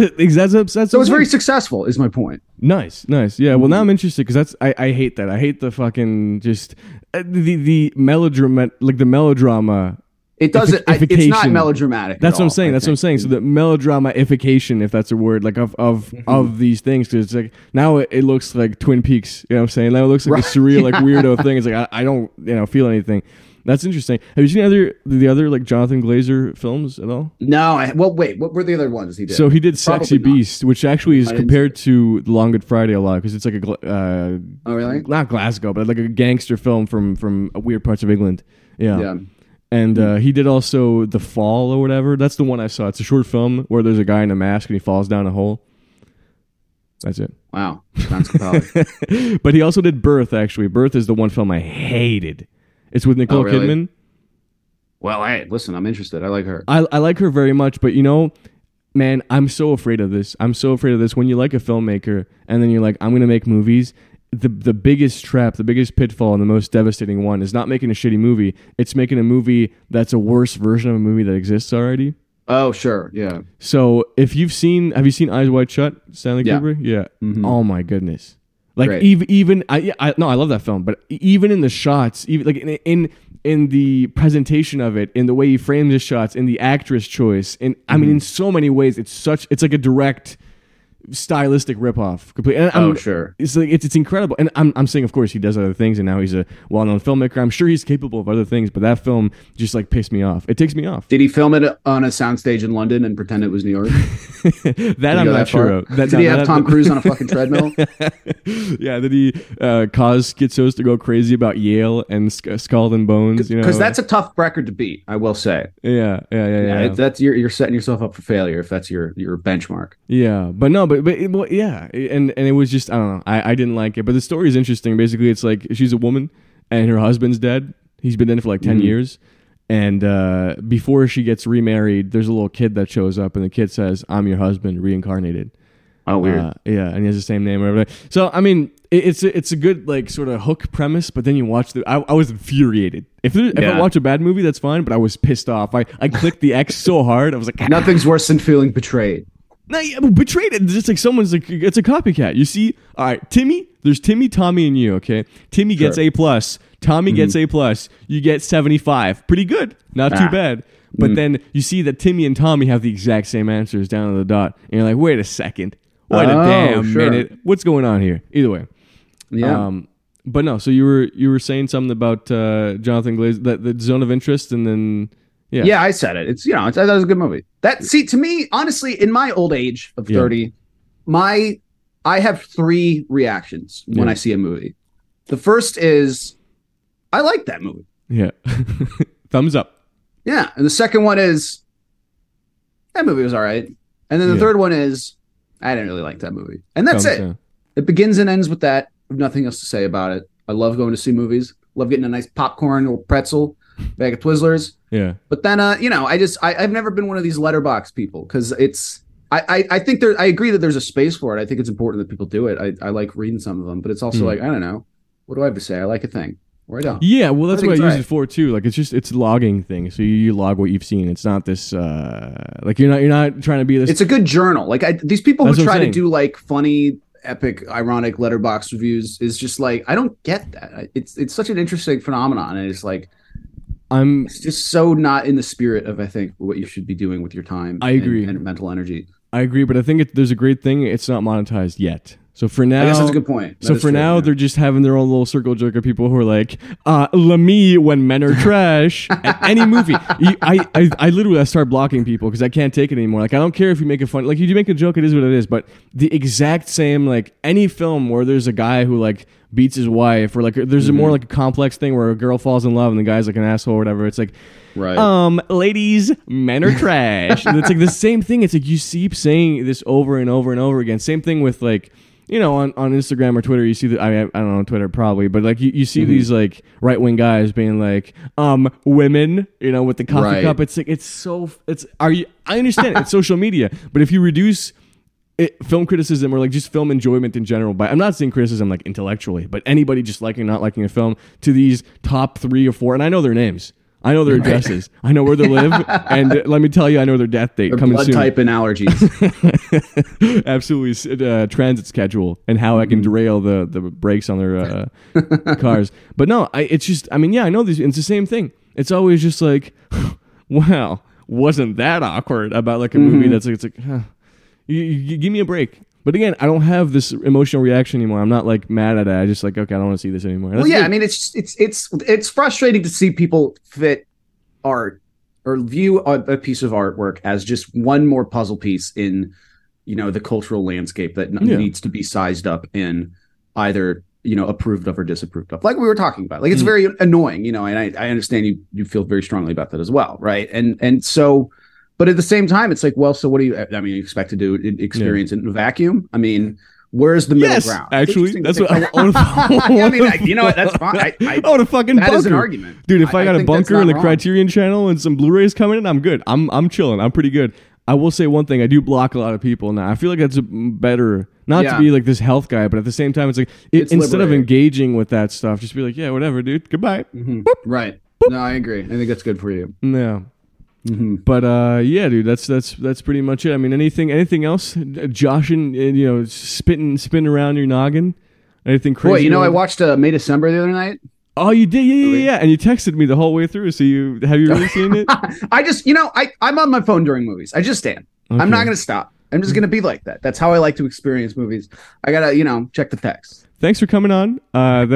it's very successful is my point. Nice. Yeah. Well, now I'm interested because I hate that. I hate the fucking just the melodrama, like the melodrama. It doesn't. It's not melodramatic. That's what I'm saying. So the melodrama-ification, if that's a word, like of these things, because it's like now it looks like Twin Peaks. You know what I'm saying? Now it looks like a surreal, like weirdo thing. It's like I don't feel anything. That's interesting. Have you seen the other like Jonathan Glazer films at all? No. Wait. What were the other ones he did? So he did Sexy Beast, which actually is compared to The Long Good Friday a lot because it's like a oh really? Not Glasgow, but like a gangster film from weird parts of England. Yeah. And he did also The Fall or whatever. That's the one I saw. It's a short film where there's a guy in a mask and he falls down a hole. That's it. Wow. Sounds compelling. But he also did Birth, actually. Birth is the one film I hated. It's with Nicole Kidman. Well, listen, I'm interested. I like her. I like her very much, but man, I'm so afraid of this. When you like a filmmaker and then you're like, I'm going to make movies. The biggest trap, the biggest pitfall, and the most devastating one is not making a shitty movie. It's making a movie that's a worse version of a movie that exists already. Oh, sure. Yeah. So have you seen Eyes Wide Shut, Stanley Kubrick? Yeah. Mm-hmm. Oh my goodness. Like I love that film, but even in the shots, even like in the presentation of it, in the way he frames his shots, in the actress choice, I mean, in so many ways, it's like a direct stylistic ripoff completely. And sure. It's like it's incredible. And I'm saying, of course, he does other things, and now he's a well-known filmmaker. I'm sure he's capable of other things, but that film just like pissed me off. It takes me off. Did he film it on a soundstage in London and pretend it was New York? that I'm not sure of. Did he have Tom Cruise on a fucking treadmill? Yeah. Did he cause schizos to go crazy about Yale and Skull and Bones? Because that's a tough record to beat, I will say. Yeah. That's you're setting yourself up for failure if that's your benchmark. Yeah, but no, but yeah, and it was just, I don't know, I didn't like it, but the story is interesting. Basically, it's like she's a woman and her husband's dead. He's been in for like 10 years, and before she gets remarried, there's a little kid that shows up, and the kid says, "I'm your husband, reincarnated." Oh, weird. Yeah, and he has the same name or whatever. So I mean, it's a good like sort of hook premise, but then you watch I was infuriated. If I watch a bad movie, that's fine, but I was pissed off. I clicked the X so hard, I was like, nothing's worse than feeling betrayed. No, yeah, betrayed it. It's just like someone's like, it's a copycat. You see, all right, Timmy, there's Timmy, Tommy, and you, okay? Timmy gets A+, Tommy gets A+, you get 75. Pretty good. Not too bad. But then you see that Timmy and Tommy have the exact same answers down to the dot. And you're like, wait a second. Wait a damn minute. What's going on here? Either way. Yeah. But no, so you were saying something about Jonathan Glazer, the Zone of Interest, and then... Yeah, I said it. That was a good movie. To me, honestly, in my old age of 30, I have three reactions when I see a movie. The first is, I like that movie. Yeah. Thumbs up. Yeah. And the second one is, that movie was all right. And then the third one is, I didn't really like that movie. And that's it. Down. It begins and ends with that. I have nothing else to say about it. I love going to see movies. Love getting a nice popcorn or pretzel, bag of Twizzlers. Yeah. But then, I've never been one of these letterbox people because I think I agree that there's a space for it. I think it's important that people do it. I like reading some of them, but it's also like, I don't know. What do I have to say? I like a thing or I don't. Yeah. Well, that's what I use it for too. Like it's logging thing. So you log what you've seen. It's not this, like you're not trying to be this. It's a good journal. Like these people who try to do like funny epic ironic letterbox reviews is just like, I don't get that. It's such an interesting phenomenon, and it's like it's just so not in the spirit of, I think, what you should be doing with your time. I agree. And mental energy. I agree, but I think there's a great thing. It's not monetized yet. So for now, I guess that's a good point. So for now, they're just having their own little circle jerk of people who are like, "Me when men are trash." At any movie, I literally start blocking people because I can't take it anymore. Like, I don't care if you make a fun, like, you make a joke, it is what it is. But the exact same, like, any film where there's a guy who like beats his wife, or like there's a more like a complex thing where a girl falls in love and the guy's like an asshole or whatever. It's like, right. Ladies, men are trash. And it's like the same thing. It's like you keep saying this over and over and over again. Same thing with, like, you know, on Instagram or Twitter, you see that. I mean, I don't know, Twitter probably, but like you see these like right wing guys being like, women, you know, with the coffee cup. It's like I understand it's social media, but if you reduce film criticism or like just film enjoyment in general, I'm not saying criticism like intellectually, but anybody just liking, not liking a film, to these top 3 or 4, and I know their names. I know their addresses. I know where they live. And let me tell you, I know their death date. Their coming blood soon. type and allergies. Absolutely. Transit schedule and how I can derail the brakes on their cars. But no, it's just, I mean, yeah, I know these. It's the same thing. It's always just like, wow, wasn't that awkward about like a movie that's like, it's like, huh, you give me a break. But again, I don't have this emotional reaction anymore. I'm not like mad at it. I just like, okay, I don't want to see this anymore. Well, yeah, I mean, it's frustrating to see people fit art or view a piece of artwork as just one more puzzle piece in, you know, the cultural landscape that needs to be sized up and either, you know, approved of or disapproved of. Like we were talking about, like it's very annoying, you know, and I understand you feel very strongly about that as well, right? And so. But at the same time, it's like, well, so what do you expect to do? Experience it in a vacuum? I mean, where's the middle ground? Actually, that's what I want I mean, you know what? That's fine. I want a fucking bunker. That is an argument. Dude, if I got a bunker in the Criterion channel and some Blu-rays coming in, I'm good. I'm chilling. I'm pretty good. I will say one thing. I do block a lot of people now. I feel like that's better. Not to be like this health guy, but at the same time, it's like, instead of engaging with that stuff, just be like, yeah, whatever, dude. Goodbye. Mm-hmm. Right. Boop. No, I agree. I think that's good for you. No. Mm-hmm. But yeah, dude, that's pretty much it. I mean, anything else? Joshing, you know, spinning around your noggin. Anything crazy? Boy, you know, I watched May December the other night. Oh, you did? Yeah. And you texted me the whole way through. So have you really seen it? I just, you know, I'm on my phone during movies. I just stand. Okay. I'm not going to stop. I'm just going to be like that. That's how I like to experience movies. I gotta, you know, check the text. Thanks for coming on. But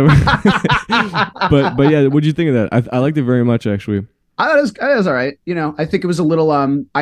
yeah, what'd you think of that? I liked it very much, actually. I thought it was all right. You know, I think it was a little,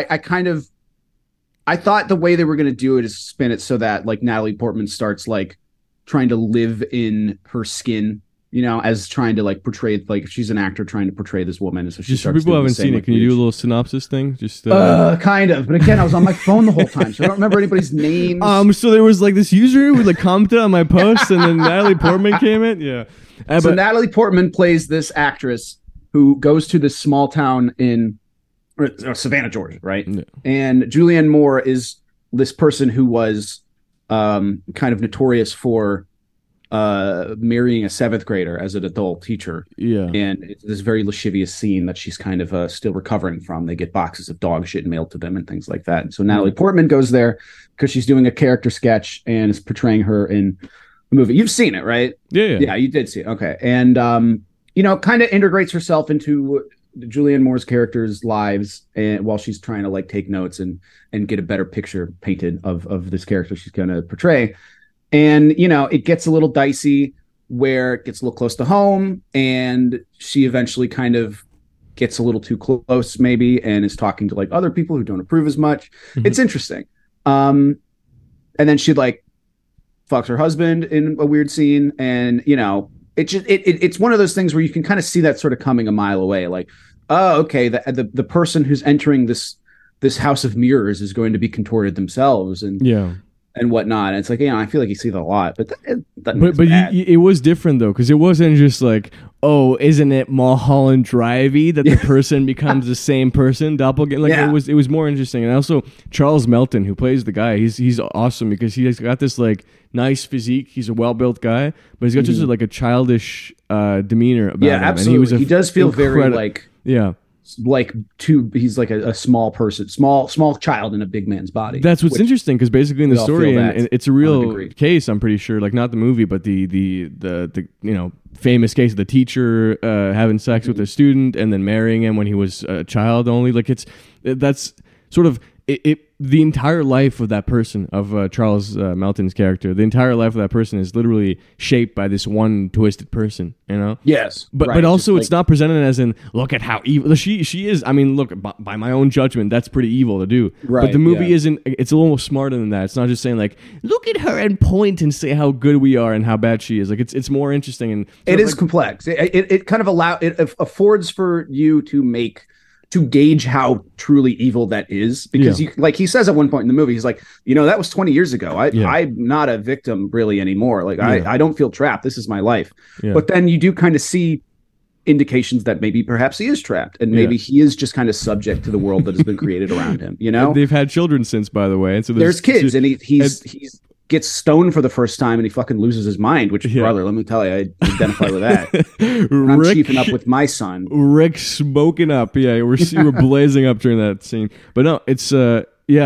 I thought the way they were going to do it is spin it so that like Natalie Portman starts like trying to live in her skin, you know, as trying to like portray, like she's an actor trying to portray this woman. And so she just for people who haven't seen it, can you do a little synopsis thing? Just kind of. But again, I was on my phone the whole time, so I don't remember anybody's names. So there was like this user who like commented on my post and then Natalie Portman came in. Yeah. So Natalie Portman plays this actress who goes to this small town in Savannah, Georgia, right? Yeah. And Julianne Moore is this person who was kind of notorious for marrying a 7th grader as an adult teacher. Yeah. And it's this very lascivious scene that she's kind of still recovering from. They get boxes of dog shit mailed to them and things like that. And so Natalie Portman goes there because she's doing a character sketch and is portraying her in the movie. You've seen it, right? Yeah, you did see it. Okay. And you know, kind of integrates herself into Julianne Moore's characters' lives, and while she's trying to like take notes and get a better picture painted of this character she's going to portray. And you know, it gets a little dicey where it gets a little close to home, and she eventually kind of gets a little too close, maybe, and is talking to like other people who don't approve as much. Mm-hmm. It's interesting. And then she like fucks her husband in a weird scene, and you know. It's one of those things where you can kind of see that sort of coming a mile away. Like, oh, okay, the person who's entering this house of mirrors is going to be contorted themselves and whatnot. And it's like, you know, I feel like you see that a lot, but it was different though, because it wasn't just like, oh, isn't it Mulholland Drive-y that the person becomes the same person, doppelganger? Like it was more interesting. And also Charles Melton, who plays the guy, he's awesome because he's got this like nice physique. He's a well-built guy, but he's got just like a childish demeanor about him. Yeah, absolutely. And he does feel very like like he's like a small person, small child in a big man's body. That's what's interesting, because basically in the we all story, feel and that it's a on a real degree. case, I'm pretty sure, like not the movie, but the famous case of the teacher having sex with a student and then marrying him when he was a child only. Like that's sort of the entire life of that person, of Charles Melton's character. The entire life of that person is literally shaped by this one twisted person, you know? Yes, But right. but also Just it's not presented as in, look at how evil she is. I mean, look, by my own judgment, that's pretty evil to do. Right, But the movie yeah. isn't. It's a little smarter than that. It's not just saying like, look at her and point and say how good we are and how bad she is. Like it's more interesting, and It is like, complex. It kind of it affords for you to gauge how truly evil that is, because you, like he says at one point in the movie, he's like, that was 20 years ago. I'm not a victim really anymore. Like I don't feel trapped. This is my life. Yeah. But then you do kind of see indications that maybe perhaps he is trapped, and maybe he is just kind of subject to the world that has been created around him. They've had children since, by the way, and so there's kids, and he's gets stoned for the first time, and he fucking loses his mind. Which, brother, let me tell you, I identify with that. When I'm chiefing up with my son. Rick smoking up. Yeah, we're blazing up during that scene. But no, it's the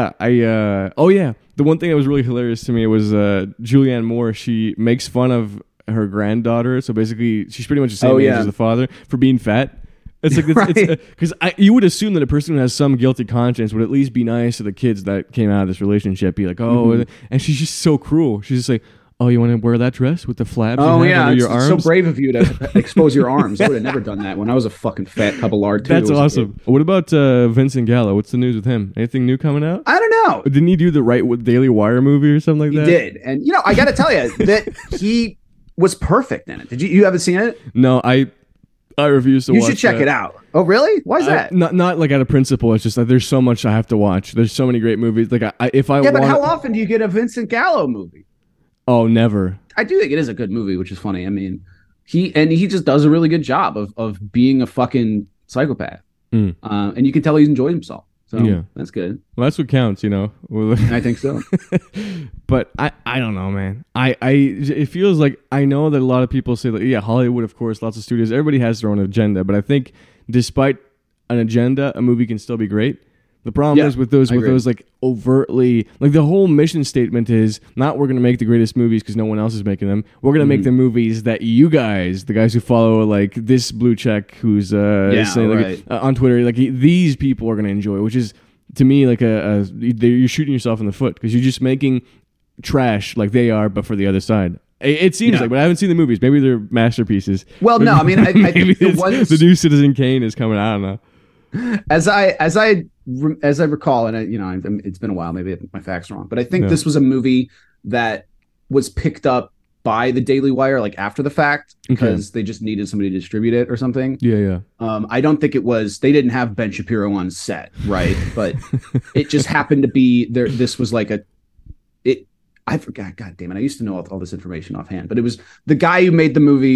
one thing that was really hilarious to me was Julianne Moore. She makes fun of her granddaughter, so basically she's pretty much the same age as the father, for being fat. It's like because you would assume that a person who has some guilty conscience would at least be nice to the kids that came out of this relationship. Be like, and she's just so cruel. She's just like, oh, you want to wear that dress with the flaps? Oh yeah, under your arms? It's so brave of you to expose your arms. I would have never done that when I was a fucking fat couple lard too. That's awesome. What about Vincent Gallo? What's the news with him? Anything new coming out? I don't know. Didn't he do the Daily Wire movie or something like that? He did, and I got to tell you that he was perfect in it. Did you haven't seen it? No, I refuse to watch. You should check it out. Oh, really? Why is that? Not like out of principle. It's just that there's so much I have to watch. There's so many great movies. Like but how often do you get a Vincent Gallo movie? Oh, never. I do think it is a good movie, which is funny. I mean, he just does a really good job of being a fucking psychopath, and you can tell he enjoys himself. So that's good. Well, that's what counts, I think so. But I don't know, man. It feels like, I know that a lot of people say that, Hollywood, of course, lots of studios, everybody has their own agenda. But I think despite an agenda, a movie can still be great. The problem is with those like overtly, like the whole mission statement is not, we're going to make the greatest movies because no one else is making them. We're going to make the movies that you guys, the guys who follow like this blue check, who's saying on Twitter, like these people are going to enjoy, which is to me like you're shooting yourself in the foot, because you're just making trash like they are, but for the other side. It seems like, but I haven't seen the movies. Maybe they're masterpieces. Well, no, I mean, I think the new Citizen Kane is coming. I don't know. As I recall, and it's been a while, maybe my facts are wrong, but I think this was a movie that was picked up by the Daily Wire like after the fact, because they just needed somebody to distribute it or something. I don't think they didn't have Ben Shapiro on set, right? But it just happened to be there. This was like I forgot. God damn it! I used to know all this information offhand, but it was the guy who made the movie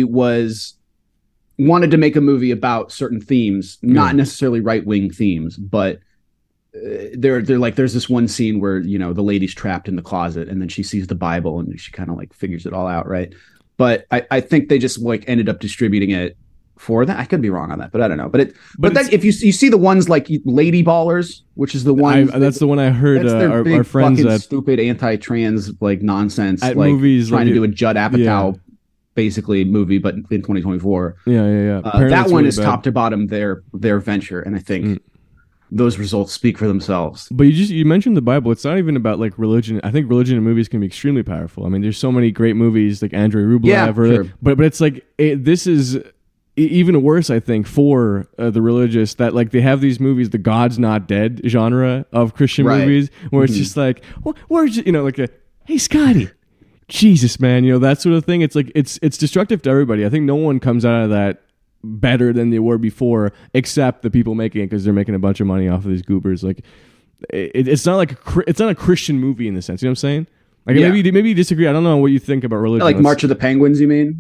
wanted to make a movie about certain themes, not necessarily right-wing themes, but they're like, there's this one scene where, the lady's trapped in the closet and then she sees the Bible and she kind of like figures it all out. Right. But I think they just like ended up distributing it for that. I could be wrong on that, but I don't know. But then if you see the ones like Lady Ballers, which is the one that's the one I heard our friends at stupid anti-trans like nonsense at like movies trying to do a Judd Apatow basically movie, but in 2024. That one is bad. Top to bottom their venture, and I think those results speak for themselves. But you mentioned the Bible. It's not even about like religion. I think religion in movies can be extremely powerful. I mean, there's so many great movies like Andrei Rublev, but it's like this is even worse, I think, for the religious, that like they have these movies, the God's Not Dead genre of Christian movies, where it's just like, where's hey Scotty. Jesus, man, that sort of thing. It's like it's destructive to everybody. I think no one comes out of that better than they were before, except the people making it, because they're making a bunch of money off of these goobers. Like it's not like it's not a Christian movie in the sense. You know what I'm saying? Like maybe you disagree. I don't know what you think about religion. Like March of the Penguins, you mean?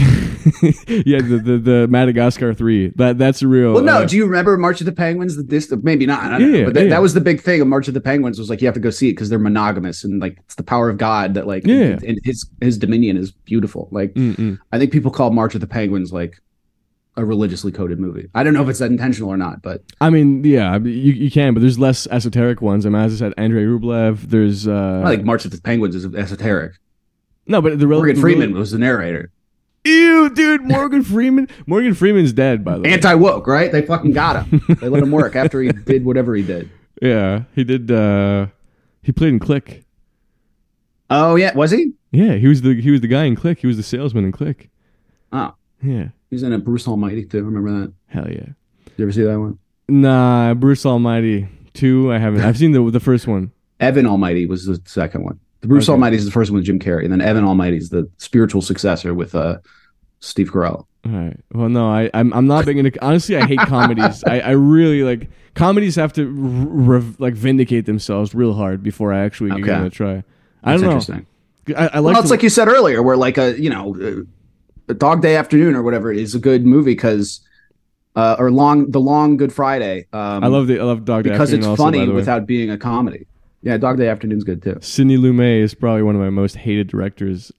the Madagascar 3. That's a real. Well, no. Do you remember March of the Penguins? Maybe not. I don't know. But that was the big thing of March of the Penguins, was like you have to go see it because they're monogamous, and like it's the power of God that like and his dominion is beautiful. Like I think people call March of the Penguins like a religiously coded movie. I don't know if it's that intentional or not, but I mean, yeah, you can, but there's less esoteric ones. I mean, as I said, Andrei Rublev. There's I like March of the Penguins is esoteric. no, but Morgan Freeman was the narrator. Ew, dude, Morgan Freeman. Morgan Freeman's dead, by the way. Anti-woke, right? They fucking got him. They let him work after he did whatever he did. Yeah, he did. He played in Click. Oh yeah, was he? Yeah, he was the guy in Click. He was the salesman in Click. Oh, Yeah, he's in a Bruce Almighty too. Remember that? hell yeah. You ever see that one? Nah, Bruce Almighty 2. I haven't. I've seen the first one. Evan Almighty was the second one. The Bruce Almighty is the first one with Jim Carrey, and then Evan Almighty is the spiritual successor with Steve Carell. All right. Well, no, I'm not big into. Honestly, I hate comedies. I really like comedies. Have to like vindicate themselves real hard before I actually give them a try. I don't know. Interesting. I like. Well, it's like you said earlier, where like a Dog Day Afternoon or whatever is a good movie because the Long Good Friday. I love Dog Day because Afternoon it's also, funny by the way. without being a comedy. Yeah, Dog Day Afternoon's good too. Sidney Lumet is probably one of my most hated directors.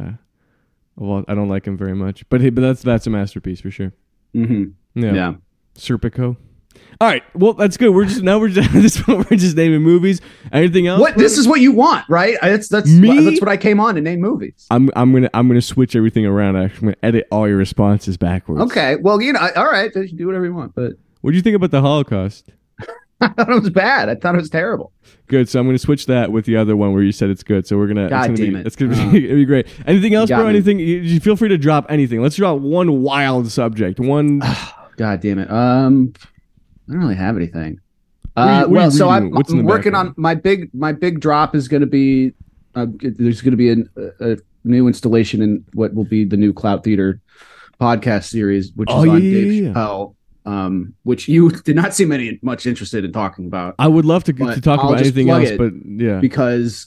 Well, I don't like him very much, but that's a masterpiece for sure. Mm-hmm. Yeah. Serpico. All right. Well, that's good. We're just at this point we're just naming movies. Anything else? What? This is what you want, right? That's Me? That's what I came on to name movies. I'm gonna switch everything around. Actually, I'm gonna edit all your responses backwards. Okay. Well, all right. You do whatever you want. But What do you think about the Holocaust? I thought it was bad. I thought it was terrible. Good. So I'm gonna switch that with the other one where you said it's good. So we're gonna. God damn it. It's gonna be great. Anything else, bro? me. Anything? You feel free to drop anything. Let's drop one wild subject. One. God damn it. I don't really have anything. What are you so reading? What's in I'm the working background? on my big drop is going to be there's going to be a new installation in what will be the new Clout Theater podcast series, which is on Dave Chappelle, which you did not seem much interested in talking about. I would love to talk I'll about just anything plug else, it but yeah, because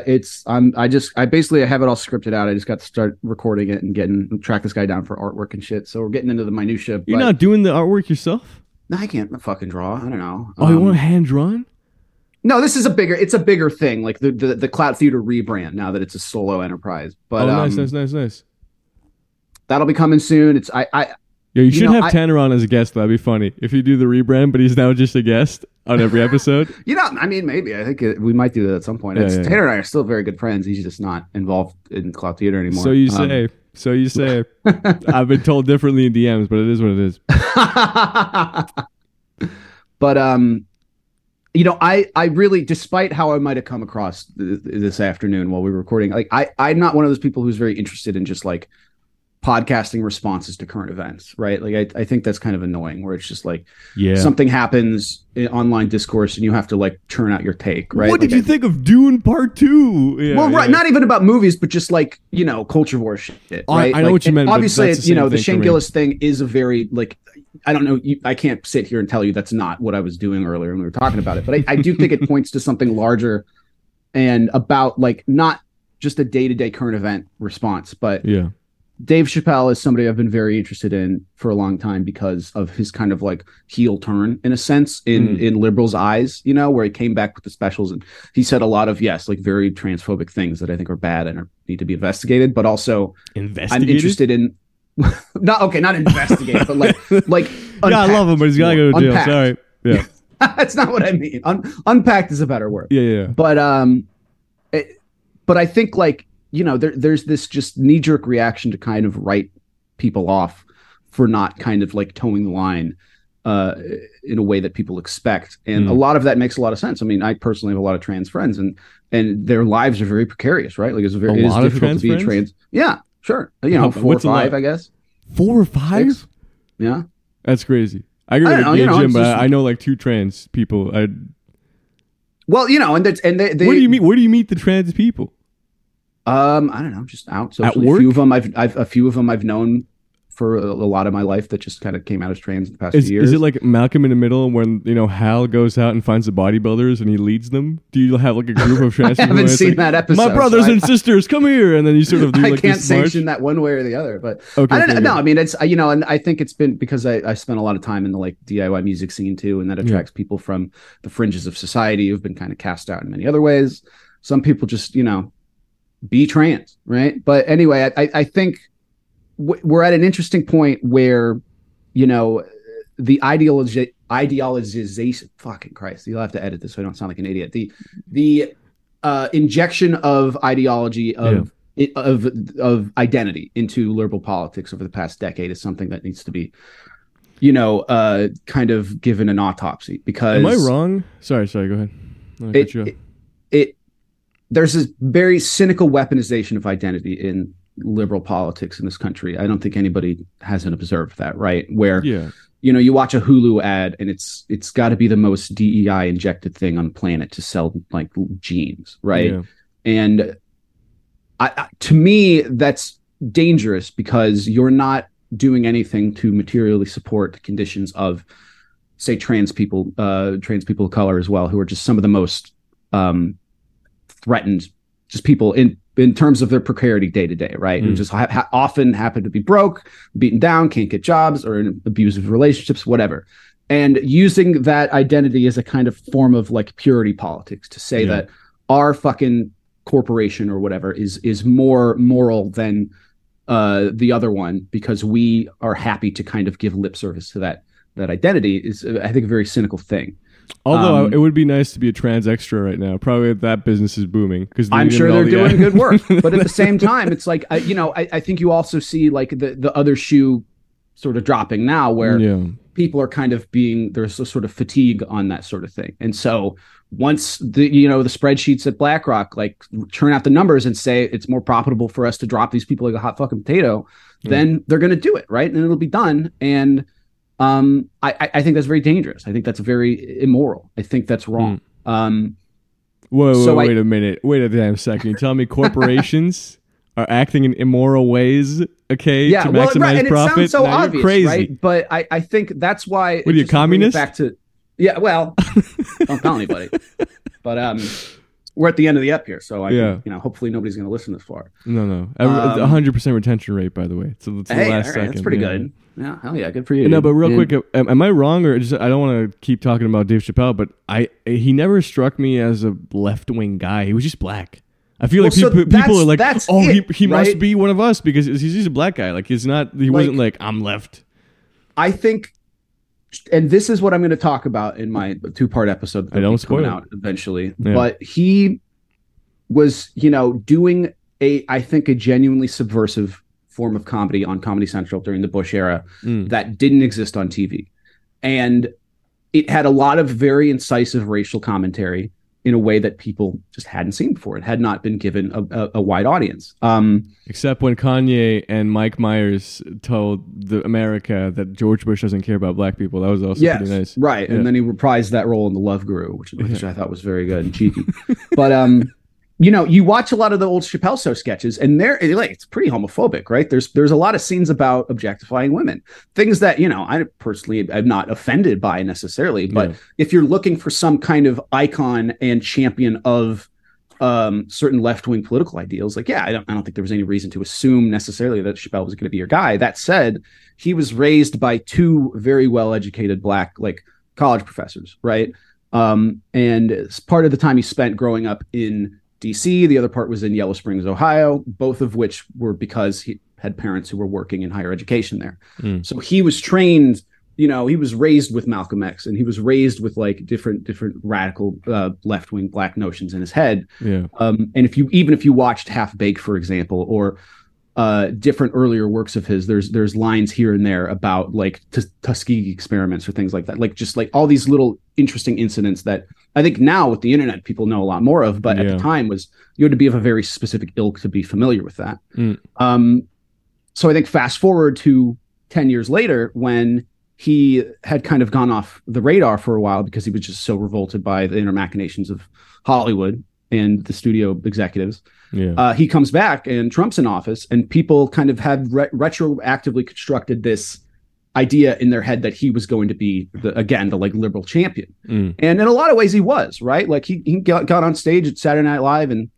I basically have it all scripted out. I just got to start recording it and track this guy down for artwork and shit. So we're getting into the minutia. You're not doing the artwork yourself? No, I can't fucking draw. I don't know. Oh, you want hand drawn? No, this is it's a bigger thing, like the Clout Theater rebrand now that it's a solo enterprise. But nice. That'll be coming soon. Yeah, you should have Tanner on as a guest. That'd be funny if you do the rebrand, but he's now just a guest on every episode. I mean, maybe I think we might do that at some point. Tanner and I are still very good friends. He's just not involved in Clout Theater anymore. So you say. So you say. I've been told differently in DMs, but it is what it is. But I really, despite how I might have come across this afternoon while we were recording, like I'm not one of those people who's very interested in just like podcasting responses to current events, right? Like I think that's kind of annoying where it's just like something happens in online discourse and you have to like churn out your take, right? What did you think of Dune Part 2? Right, not even about movies, but just like, culture war shit, right? I know what you meant. Obviously, the Shane Gillis thing is a very like, I don't know, I can't sit here and tell you that's not what I was doing earlier when we were talking about it, but I do think it points to something larger and about like not just a day-to-day current event response, but Dave Chappelle is somebody I've been very interested in for a long time because of his kind of like heel turn in a sense in liberals' eyes, where he came back with the specials and he said a lot of, like very transphobic things that I think are bad and need to be investigated, but also I'm interested in not investigated, but like I love him, but he's got to go to jail. Unpacked. Sorry. Yeah. That's not what I mean. Unpacked is a better word. Yeah. But I think like, there's this just knee-jerk reaction to kind of write people off for not kind of like towing the line in a way that people expect. And a lot of that makes a lot of sense. I mean, I personally have a lot of trans friends and their lives are very precarious, right? Like it is difficult to be a trans. Yeah, sure. 4 or 5, I guess. 4 or 5? 6? Yeah. That's crazy. I agree with the gay gym, but I know like 2 trans people. Well, and they Where do you meet? Where do you meet the trans people? I don't know, just out socially. At work? A few of them I've known for a lot of my life that just kind of came out as trans in the past few years. Is it like Malcolm in the Middle when Hal goes out and finds the bodybuilders and he leads them? Do you have like a group of trans people? I haven't seen that episode. My brothers and sisters, come here, and then you sort of do like I can't this march? sanction that one way or the other, but okay, I don't know. No, I mean it's and I think it's been because I spent a lot of time in the like DIY music scene too, and that attracts people from the fringes of society who've been kind of cast out in many other ways. Some people just be trans, right? But anyway, I think we're at an interesting point where you know, the ideologization. Fucking Christ, you'll have to edit this so I don't sound like an idiot. The injection of ideology of identity into liberal politics over the past decade is something that needs to be, kind of given an autopsy. Because am I wrong? Sorry, go ahead. There's this very cynical weaponization of identity in liberal politics in this country. I don't think anybody hasn't observed that, right? Where you watch a Hulu ad and it's got to be the most DEI injected thing on the planet to sell like jeans, right? Yeah. And to me, that's dangerous because you're not doing anything to materially support the conditions of, say, trans people of color as well, who are just some of the most threatened, just people in terms of their precarity day to day, right? Who just often happen to be broke, beaten down, can't get jobs, or in abusive relationships, whatever. And using that identity as a kind of form of like purity politics to say that our fucking corporation or whatever is more moral than the other one because we are happy to kind of give lip service to that identity is, I think, a very cynical thing. Although it would be nice to be a trans extra right now. Probably that business is booming because I'm sure they're doing good work. But at the same time, it's like I think you also see like the other shoe sort of dropping now, where people are kind of there's a sort of fatigue on that sort of thing. And so once the spreadsheets at BlackRock like turn out the numbers and say it's more profitable for us to drop these people like a hot fucking potato, then they're going to do it, right? And it'll be done. And I think that's very dangerous. I think that's very immoral. I think that's wrong. Wait a minute. Wait a damn second. You tell me corporations are acting in immoral ways, okay, to maximize and profit? It sounds so now obvious, crazy. right? But I think that's why... What are you, communist? Back to, well, don't tell anybody. But we're at the end of the ep here, so hopefully nobody's going to listen this far. No. 100% retention rate, by the way. So it's the last second. That's pretty good. Yeah, hell yeah, good for you. No, but real quick, am I wrong, or just I don't want to keep talking about Dave Chappelle, but he never struck me as a left wing guy. He was just black. I feel like people are like, he must be one of us because he's a black guy. Like he wasn't like I'm left. I think, and this is what I'm going to talk about in my 2-part episode. I don't spoil out eventually, but he was, doing I think a genuinely subversive form of comedy on Comedy Central during the Bush era that didn't exist on TV. And it had a lot of very incisive racial commentary in a way that people just hadn't seen before. It had not been given a wide audience. Except when Kanye and Mike Myers told America that George Bush doesn't care about black people. That was also pretty nice. Right. Yeah. And then he reprised that role in The Love Guru, which I thought was very good and cheeky. But you watch a lot of the old Chappelle Show sketches, and it's pretty homophobic, right? There's a lot of scenes about objectifying women, things that I personally am not offended by necessarily. But if you're looking for some kind of icon and champion of certain left-wing political ideals, I don't think there was any reason to assume necessarily that Chappelle was going to be your guy. That said, he was raised by 2 very well-educated black college professors, right? And part of the time he spent growing up in DC, the other part was in Yellow Springs, Ohio, both of which were because he had parents who were working in higher education there. So he was trained, he was raised with Malcolm X, and he was raised with different radical left-wing black notions in his head. And if you watched Half Baked, for example, or different earlier works of his, there's lines here and there about Tuskegee experiments or things like that, just all these little interesting incidents that I think now with the internet people know a lot more of, but at the time you had to be of a very specific ilk to be familiar with that. So I think fast forward to 10 years later, when he had kind of gone off the radar for a while because he was just so revolted by the inner machinations of Hollywood and the studio executives. He comes back and Trump's in office, and people kind of have retroactively constructed this idea in their head that he was going to be the liberal champion. And in a lot of ways he was, right? He got on stage at Saturday Night Live and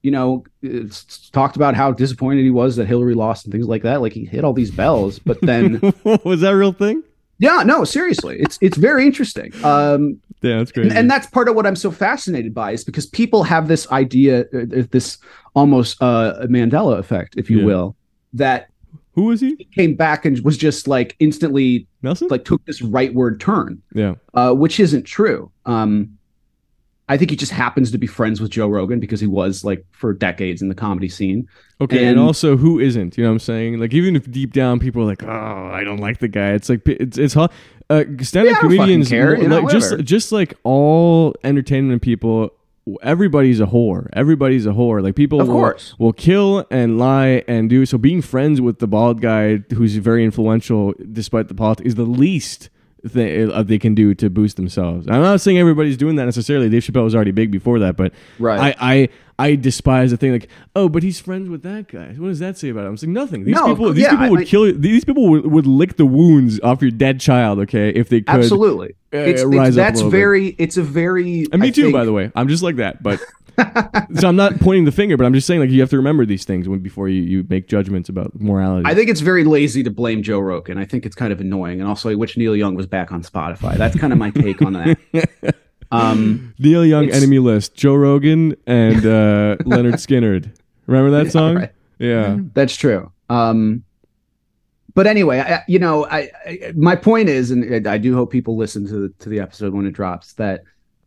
talked about how disappointed he was that Hillary lost and things like that. He hit all these bells, but then was that a real thing? Yeah, no, seriously. It's very interesting. Yeah, that's great. And that's part of what I'm so fascinated by, is because people have this idea, this almost Mandela effect, if you will, that Who was he? He came back and was just like instantly Nelson? like took this rightward turn, Yeah. which isn't true. I think he just happens to be friends with Joe Rogan because he was like for decades in the comedy scene. Okay, and also who isn't? You know what I'm saying? Like even if deep down people are like, "Oh, I don't like the guy." It's like it's hard. Stand-up comedians, care, you know, like just like all entertainment people, everybody's a whore. Everybody's a whore. Like people Of course. will kill and lie and do. So being friends with the bald guy who's very influential despite the politics is the least thing they can do to boost themselves. I'm not saying everybody's doing that necessarily. Dave Chappelle was already big before that, but Right. I despise the thing like, oh, but he's friends with that guy. What does that say about him? I'm saying nothing. These No, people yeah, would kill you. These people would lick the wounds off your dead child, okay, if they could. Absolutely. Rise up a little bit. It's a very. And me too, by the way. I'm just like that, but so I'm not pointing the finger, but I'm just saying like you have to remember these things before you make judgments about morality. I think it's very lazy to blame Joe Rogan. I think it's kind of annoying, and also I wish Neil Young was back on Spotify. That's kind of my take on that. Neil Young, Enemy List, Joe Rogan, and Leonard Skinner. Remember that song? Right. Yeah, that's true. But anyway, my point is, and I do hope people listen to the episode when it drops, that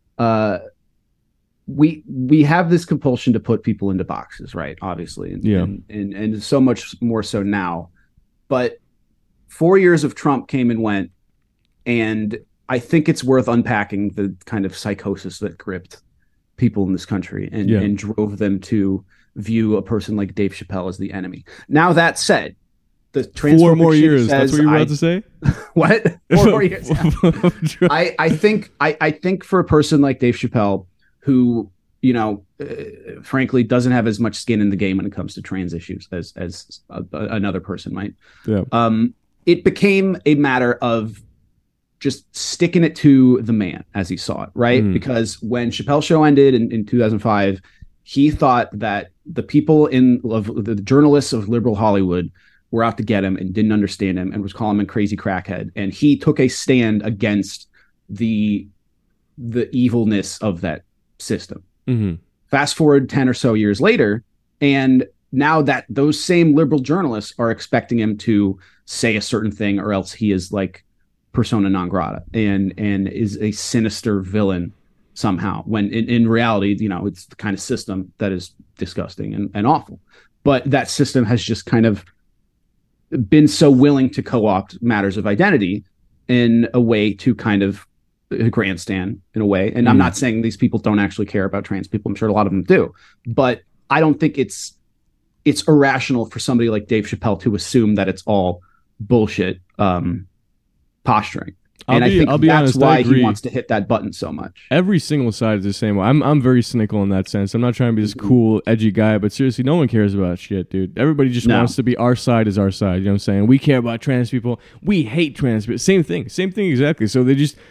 we have this compulsion to put people into boxes, right? Obviously, and so much more so now. But 4 years of Trump came and went, and I think it's worth unpacking the kind of psychosis that gripped people in this country and drove them to view a person like Dave Chappelle as the enemy. Now, that said, the 4 more years. That's what you were about to say? What? 4 more years. Yeah. I think for a person like Dave Chappelle, who, frankly, doesn't have as much skin in the game when it comes to trans issues as another person might. Yeah. It became a matter of just sticking it to the man as he saw it, right? Mm. Because when Chappelle's show ended in 2005, he thought that the people the journalists of liberal Hollywood were out to get him and didn't understand him and was calling him a crazy crackhead. And he took a stand against the evilness of that system. Mm-hmm. Fast forward 10 or so years later, and now that those same liberal journalists are expecting him to say a certain thing, or else he is like persona non grata and is a sinister villain somehow, when in reality, it's the kind of system that is disgusting and awful. But that system has just kind of been so willing to co-opt matters of identity in a way to kind of grandstand in a way. And I'm not saying these people don't actually care about trans people. I'm sure a lot of them do, but I don't think it's irrational for somebody like Dave Chappelle to assume that it's all bullshit posturing. I think that's honest, why he wants to hit that button so much. Every single side is the same way. I'm very cynical in that sense. I'm not trying to be this cool, edgy guy, but seriously, no one cares about shit, dude. Everybody just wants to be our side is our side. You know what I'm saying? We care about trans people. We hate trans people. Same thing exactly. So they just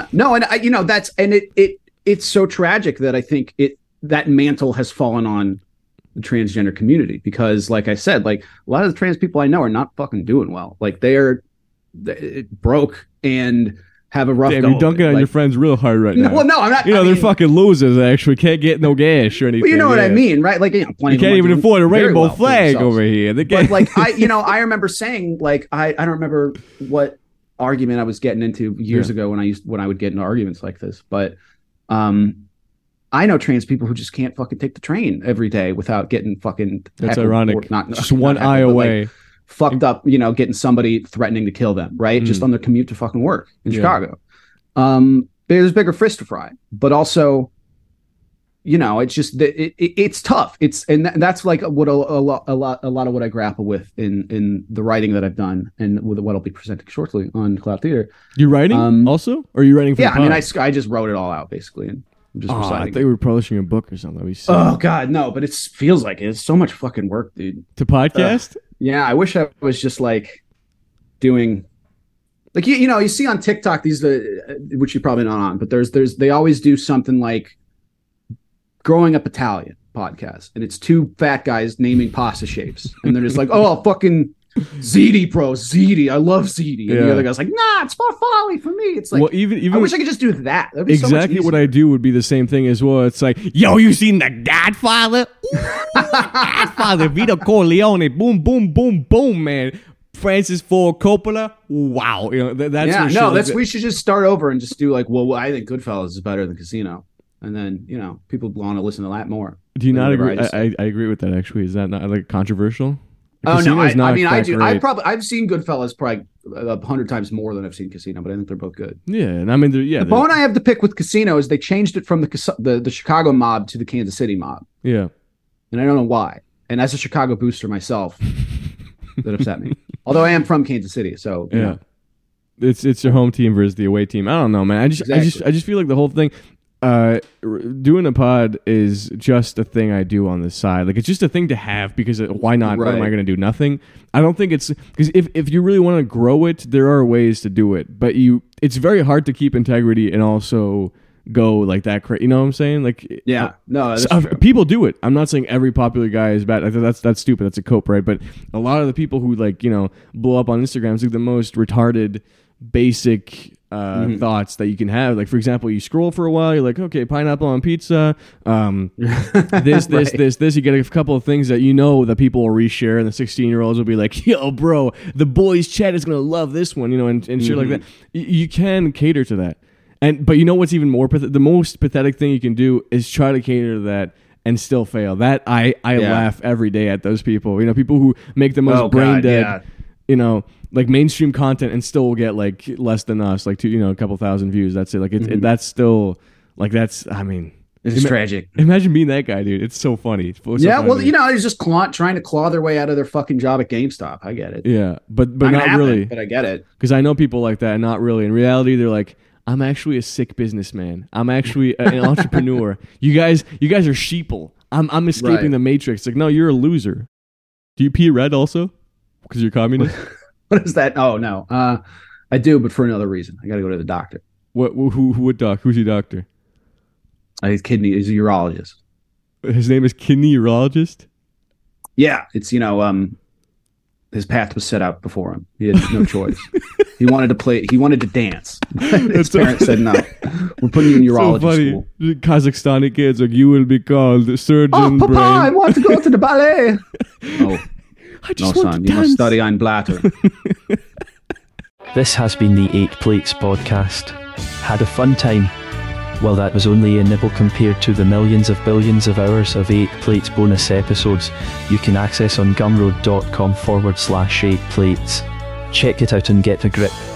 it's so tragic that I think that mantle has fallen on the transgender community, because like I said, like a lot of the trans people I know are not fucking doing well. Like they're broke and have a rough go. You're dunking on your friends real hard right now. Well, no, I'm not. They're fucking losers. Actually, can't get no gas or anything. Well, you know what I mean, right? Like, you can't even afford a rainbow flag over here. But like, I remember saying, like, I don't remember what argument I was getting into years ago when I would get into arguments like this, but I know trans people who just can't fucking take the train every day without getting fucking. That's ironic. Just one eye away. Like, fucked up, getting somebody threatening to kill them, right? Just on their commute to fucking work in Chicago. There's bigger fish to fry, but also, it's just it's tough. That's like what a lot of what I grapple with in the writing that I've done and with what I'll be presenting shortly on Cloud Theater. You writing also, or are you writing? For the pod? I just wrote it all out basically, and I'm just reciting. I thought you were publishing a book or something. Oh God, no! But it feels like it. It's so much fucking work, dude. To podcast. Yeah, I wish I was just like doing, like you see on TikTok these, which you're probably not on, but they always do something like Growing Up Italian podcast, and it's 2 fat guys naming pasta shapes, and they're just like, oh, fucking ziti, bro, ziti, I love ziti, and the other guy's like, nah, it's more folly for me. It's like, well, even I wish I could just do that. That'd be exactly so much what I do would be the same thing as well. It's like, yo, you seen The Godfather? Ooh, Godfather, Vito Corleone, boom, boom, boom, boom, man. Francis Ford Coppola. Wow, that's yeah. what No, shit we should just start over and just do like, well, I think Goodfellas is better than Casino, and then people want to listen to that more. Do you not agree? I agree with that. Actually, is that not like controversial? Oh no, I mean I do. Great. I've seen Goodfellas probably 100 times more than I've seen Casino, but I think they're both good. Yeah, and I mean, the bone I have to pick with Casino is they changed it from the Chicago mob to the Kansas City mob. Yeah, and I don't know why. And as a Chicago booster myself, that upset me. Although I am from Kansas City, so yeah, it's your home team versus the away team. I don't know, man. I just feel like the whole thing. Doing a pod is just a thing I do on the side. Like, it's just a thing to have because why not? Right. What am I going to do? Nothing. I don't think it's because if you really want to grow it, there are ways to do it. But it's very hard to keep integrity and also go like that. You know what I'm saying? Like, yeah, no, that's true. People do it. I'm not saying every popular guy is bad. I think that's stupid. That's a cope, right? But a lot of the people who blow up on Instagram is like the most retarded, basic thoughts that you can have. Like, for example, you scroll for a while, you're like, okay, pineapple on pizza, this you get a couple of things that that people will reshare, and the 16-year-olds will be like, yo bro, the boys chat is gonna love this one, and shit like that. You can cater to that, but you know what's even more the most pathetic thing you can do is try to cater to that and still fail. That I laugh every day at those people, people who make the most brain dead like mainstream content and still will get like less than us, like a couple thousand views. That's it. Like that's still like I mean, it's tragic. Imagine being that guy, dude. It's so funny. He's just trying to claw their way out of their fucking job at GameStop. I get it. Yeah, but not really. But I get it because I know people like that. Not really. In reality, they're like, I'm actually a sick businessman. I'm actually an entrepreneur. You guys are sheeple. I'm escaping the matrix. Like, no, you're a loser. Do you pee red also? Because you're communist. What is that? Oh no, I do, but for another reason. I got to go to the doctor. What doc? Who's your doctor? He's a urologist. His name is kidney urologist. Yeah, it's his path was set out before him. He had no choice. He wanted to play. He wanted to dance. His parents said no. We're putting you in urology school. Kazakhstani kids like, you will be called surgeon. Oh, Papa, brain. I want to go to the ballet. No. No, son, you must study Ein Blatter. This has been the 8 Plates podcast. Had a fun time? Well, that was only a nibble compared to the millions of billions of hours of 8 Plates bonus episodes you can access on gumroad.com/8plates. Check it out and get a grip.